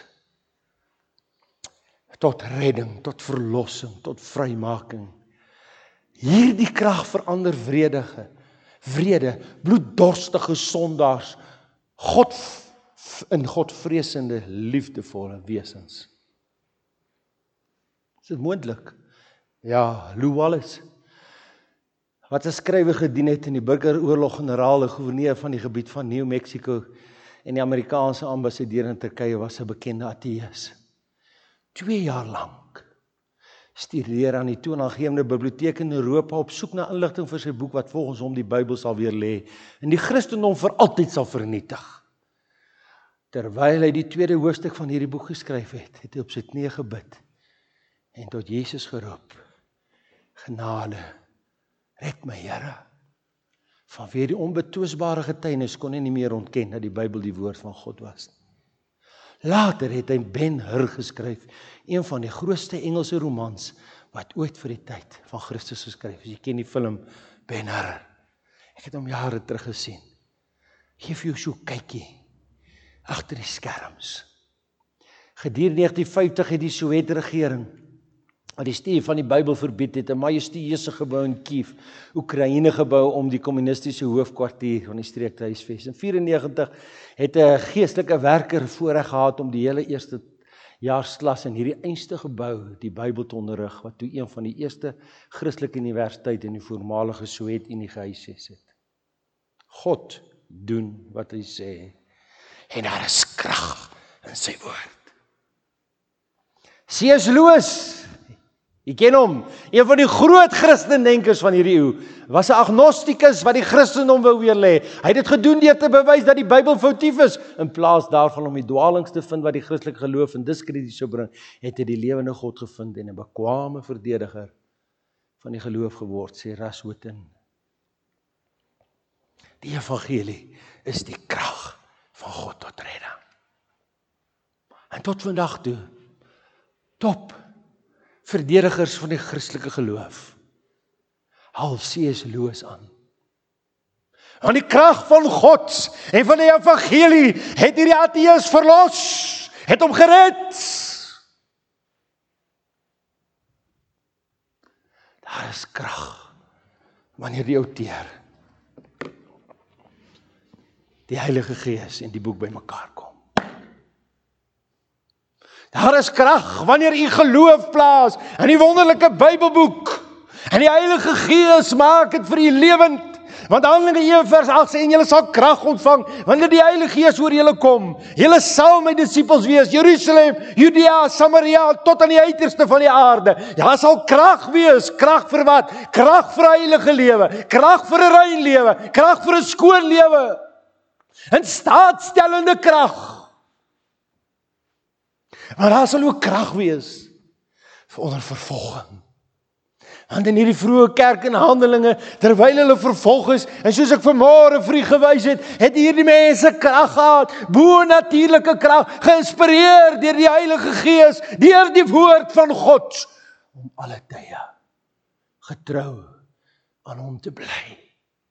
Tot redding, tot verlossing, tot vrymaking. Hierdie krag verander vredige, vrede, bloeddorstige sondaars, God in Godvreesende, liefdevolle wesens. Is dit moontlik? Ja, Lew Wallace, wat 'n skrywer gedien het in die burgeroorlog, generaal, die gouverneur van die gebied van New Mexico en die Amerikaanse ambassadeur in Turkye, was 'n bekende ateïs. Twee jaar lank studeer aan die toonaangewende biblioteek in Europa op soek na inligting vir sy boek wat volgens hom die Bybel sal weer lê en die Christendom vir altyd sal vernietig. Terwyl hy die tweede hoofstuk van hierdie boek geskryf het, het hy op sy knieë gebid en tot Jesus geroep: Genade, red my Here. Vanweë die onbetwisbare getuienis kon hy nie meer ontken dat die Bybel die woord van God was. Later het hy Ben-Hur geskryf, een van die grootste Engelse romans wat ooit vir die tyd van Christus geskryf is. Jy ken die film Ben-Hur. Ek het hom jare terug gesien. Geef jou so kykie agter die skerms. Gedurende negtien vyftig het die Sowjetregering wat die studie van die Bybel verbied het, 'n majestueuse gebou in Kiev, Oekraïne gebou om die kommunistiese hoofkwartier van die streek te huisves. In vyfennegentig het 'n geestelike werker voorreg gehad om die hele eerste jaarsklas in hierdie einste gebou die Bybel te onderrig, wat toe een van die eerste Christelike universiteite in die voormalige Sowjetunie gehuisves het. God doen wat hy sê, en daar is krag in sy woord. C S Lewis, jy ken hom, een van die groot Christendenkers van hierdie eeu, was 'n agnostikus wat die Christendom wou weer lê. Hy het dit gedoen deur te bewys dat die Bybel foutief is, in plaas daarvan om die dwaalings te vind wat die Christelike geloof in diskrediet sou bring, het hy die lewende God gevind en 'n bekwame verdediger van die geloof geword, sê Russ Witten. Die evangelie is die krag van God tot redding. En tot vandag toe, top verdedigers van die Christelike geloof, haal C S Lewis aan. Want die krag van God en van die evangelie het hierdie ateïs verlos, het hom gered. Daar is krag wanneer die outeer, die Heilige Gees en die boek bymekaar kom. Daar is krag wanneer u geloof plaas in die wonderlike Bybelboek. En die Heilige Gees maak dit vir u lewend. Want Handelinge een vers agt sê, en julle sal krag ontvang wanneer die Heilige Gees oor julle kom. Julle sal my disippels wees, Jerusalem, Judea, Samaria, tot aan die uiterste van die aarde. Daar sal krag wees, krag vir wat? Krag vir heilige lewe, krag vir 'n rein lewe, krag vir 'n skoon lewe. En staatstellende krag. Maar daar sal ook krag wees vir onder vervolging. Want in hierdie vroeë kerk en Handelinge, terwyl hulle vervolg is, en soos ek vanmôre vir u gewys het, het hierdie mense krag gehad, bo-natuurlike krag, geïnspireer deur die Heilige Gees, deur die woord van God, om alle tye getrou aan hom te bly.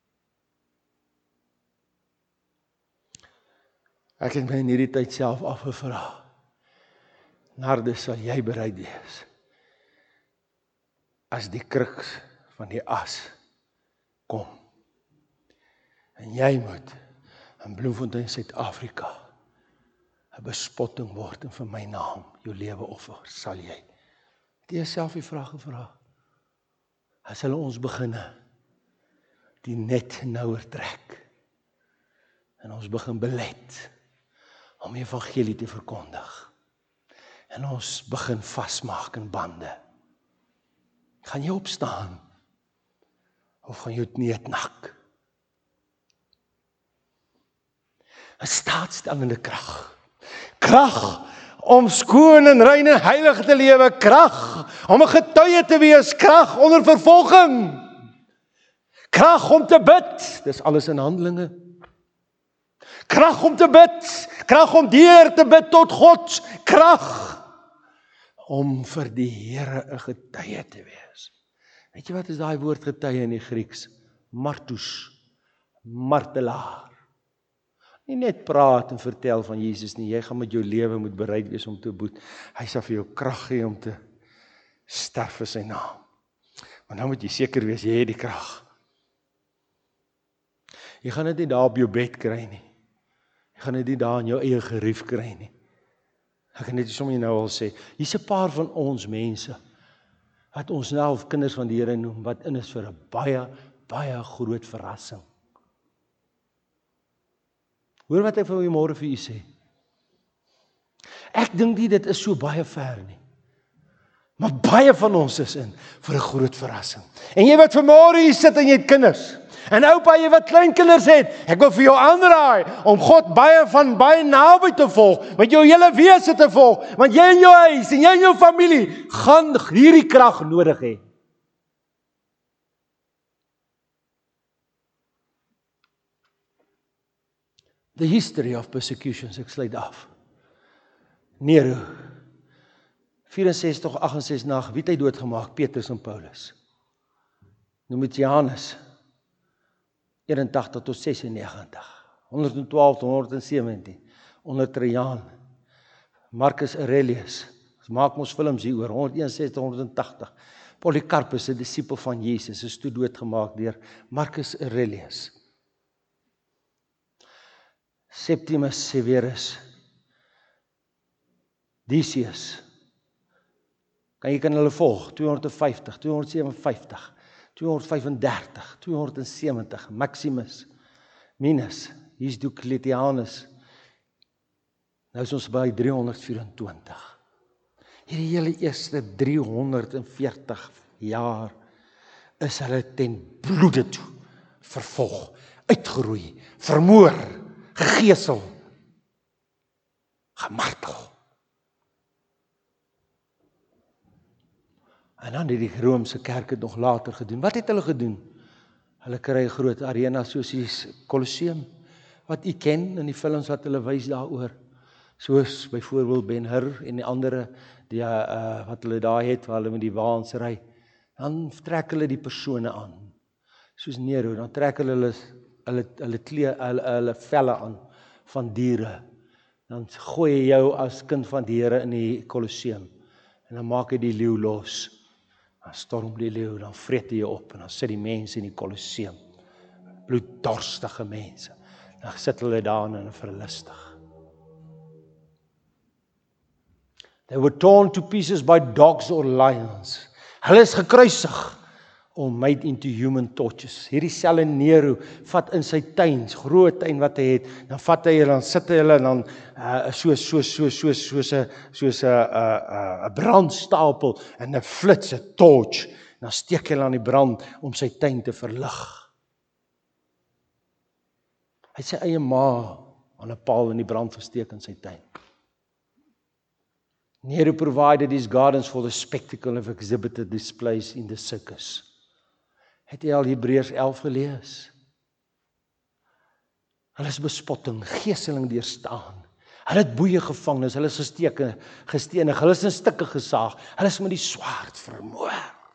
Ek het my in hierdie tyd self afgevra, Nardus, sal jy bereid wees as die kruks van die as kom en jy moet in Bloemfontein, Suid-Afrika 'n bespotting word en vir my naam jou lewe offer, sal jy? Het jy self die vraag gevra? As hulle ons beginne die net nouer trek en ons begin belet om die evangelie te verkondig. En ons begin vasmaak in bande. Gaan jy opstaan? Of gaan jy het neetnak? 'n Staatstellende krag. Krag om skoon en rein en heilig te lewe. Krag om 'n getuie te wees. Krag onder vervolging. Krag om te bid. Dis alles in Handelinge. Krag om te bid. Krag om deur te bid tot God. Krag om vir die Here 'n getuie te wees. Weet jy wat is daai woord getuie in die Grieks? Martus, martelaar. Nie net praat en vertel van Jesus nie, jy gaan met jou lewe moet bereid wees om te boet. Hy sal vir jou krag gee om te sterf vir sy naam. Maar nou moet jy seker wees, jy het die krag. Jy gaan dit nie daar op jou bed kry nie. Jy gaan dit nie daar in jou eie gerief kry nie. Ek kan net sommer nou al sê, hier's 'n paar van ons mense, wat ons nou of kinders van die Here noem, wat in is vir 'n baie, baie groot verrassing. Hoor wat ek vir u môre vir u sê. Ek dink nie dit is so baie ver nie. Maar baie van ons is in vir 'n groot verrassing. En jy wat vanmôre hier sit en jy het kinders. En oupa, jy wat kleinkinders het, ek wil vir jou aanraai om God baie van baie naby te volg, met jou hele wese te volg, want jy in jou huis en jy in jou familie gaan hierdie krag nodig hê. The history of persecutions, ek sluit af. Nero, vyf en ses agt en ses na, wie het hy doodgemaak? Petrus en Paulus. Domitianus, eenentagtig tot sesennegentig, honderdtwaalf tot honderdsewentien, onder Trajan, Marcus Aurelius, ons maak ons films hier oor, honderdeenensestig tot honderdtagtig, Polycarpus, 'n disipel van Jesus, is toe doodgemaak deur Marcus Aurelius, Septimus Severus, Decius, kan jy kan hulle volg, tweehonderdvyftig, tweehonderdsewenvyftig, tweehonderdvyfendertig, tweehonderdsewentig, Maximus, Minus, hier's Diocletianus, nou is ons by driehonderdvyerentwintig. Hierdie hele eerste driehonderdveertig jaar is hulle ten bloede toe vervolg, uitgeroei, vermoor, gegeesel, gemartel. En dan het die Romeinse kerk het nog later gedoen. Wat het hulle gedoen? Hulle kry 'n groot arena soos die Colosseum, wat u ken in die films wat hulle wys daaroor. Soos byvoorbeeld Ben-Hur en die andere, die, uh, wat hulle daar het, waar hulle met die waans ry. Dan trek hulle die persone aan. Soos Nero, dan trek hulle hulle, hulle, hulle, klee, hulle, hulle velle aan van diere. Dan gooi hy jou as kind van die Here in die Colosseum. En dan maak hy die leeu los. Dan storm die leeu, dan vreet hy op en dan sit die mense in die Colosseum. Bloeddorstige mense. Dan sit hulle daar en verlustig. They were torn to pieces by dogs or lions. Hulle is gekruisig or made into human torches. Hierdie selfe Nero vat in sy tuin, groot tuin wat hy het, dan vat hy hulle, dan sit hy hulle en dan uh, soos soos soos soos soos 'n soos 'n 'n 'n brandstapel en 'n flits, 'n torch, dan steek hy hulle aan die brand om sy tuin te verlig. Hy het sy eie ma aan 'n paal in die brand gesteek in sy tuin. Nero provided these gardens for the spectacle of exhibited displays in the circus. Het jy al Hebreërs elf gelees? Hulle is bespotting, geeseling deurstaan. Hulle het boeie gevang, hulle is gesteek, gestenig, hulle is in stukke gesaag, hulle is met die swaard vermoor.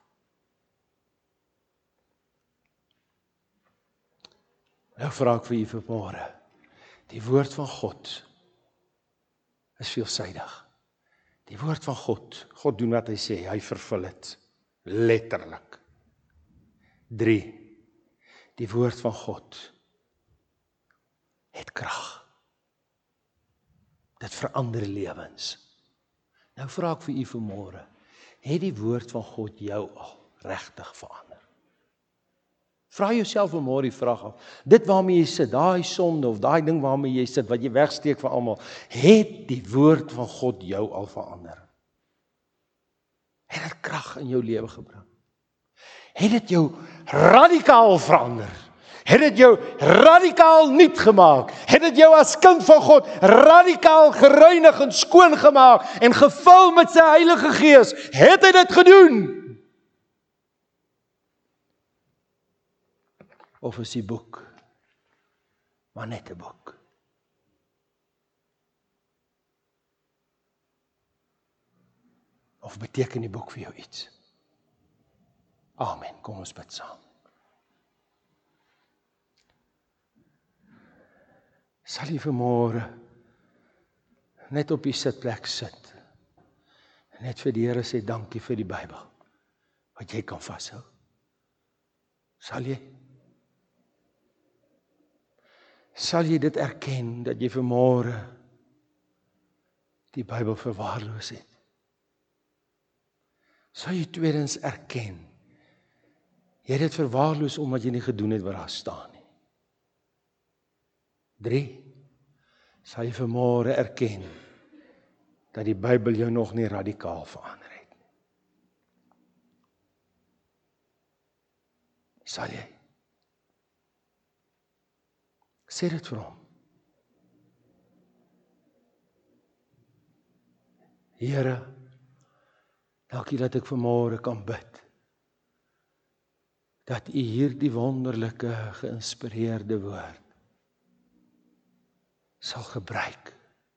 Nou vra ek vir u vanmôre, die woord van God is veelsidig. Die woord van God, God doen wat hy sê, hy vervul dit, letterlik. Drie, die woord van God het krag. Dit verander lewens. Nou vra ek vir u vanmôre, het die woord van God jou al regtig verander? Vra jouself vanmôre die vraag af. Dit waarmee jy sit, daai sonde of daai ding waarmee jy sit, wat jy wegsteek vir almal, het die woord van God jou al verander? Het dit krag in jou lewe gebring? Het dit jou radikaal verander? Het dit jou radikaal nuut gemaak? Het dit jou as kind van God radikaal gereinig en skoon gemaak en gevul met sy Heilige Gees? Het hy dit gedoen? Of is die boek maar net 'n boek? Of beteken die boek vir jou iets? Amen. Kom ons bid saam. Sal jy vanmôre net op die sitplek sit, net vir die Here sê dankie vir die Bybel, wat jy kan vashou? Sal jy? Sal jy dit erken, dat jy vanmôre die Bybel verwaarloos het? Sal jy tweedens erken, jy het dit verwaarloos omdat jy nie gedoen het wat daar staan nie? Drie, sal jy vanmôre erken, dat die Bybel jou nog nie radikaal verander het nie? Sal jy? Sê dit vir hom. Here, dankie dat ek vanmôre kan bid, dat U hierdie wonderlike, geïnspireerde woord sal gebruik,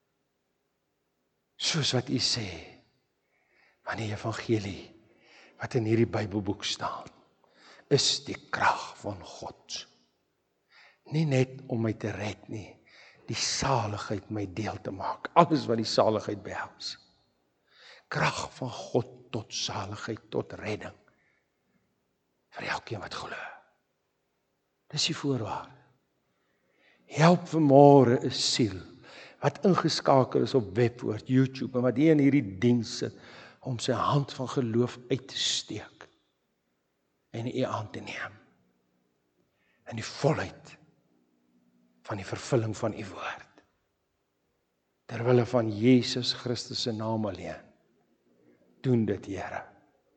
soos wat U sê, van die evangelie, wat in hierdie Bybelboek staan, is die krag van God. Nie net om my te red nie, die saligheid my deel te maak, alles wat die saligheid behels. Krag van God tot saligheid, tot redding, vir elkeen wat glo. Dis die voorwaarde. Help vanmôre 'n siel, wat ingeskakel is op Webwoord, YouTube, en wat hier in hierdie diens sit, om sy hand van geloof uit te steek, en U aan te neem, in die volheid van die vervulling van U woord, terwille van Jesus Christus se naam alleen. Doen dit, Here.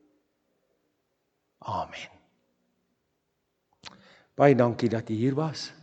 Amen. Baie dankie dat U hier was.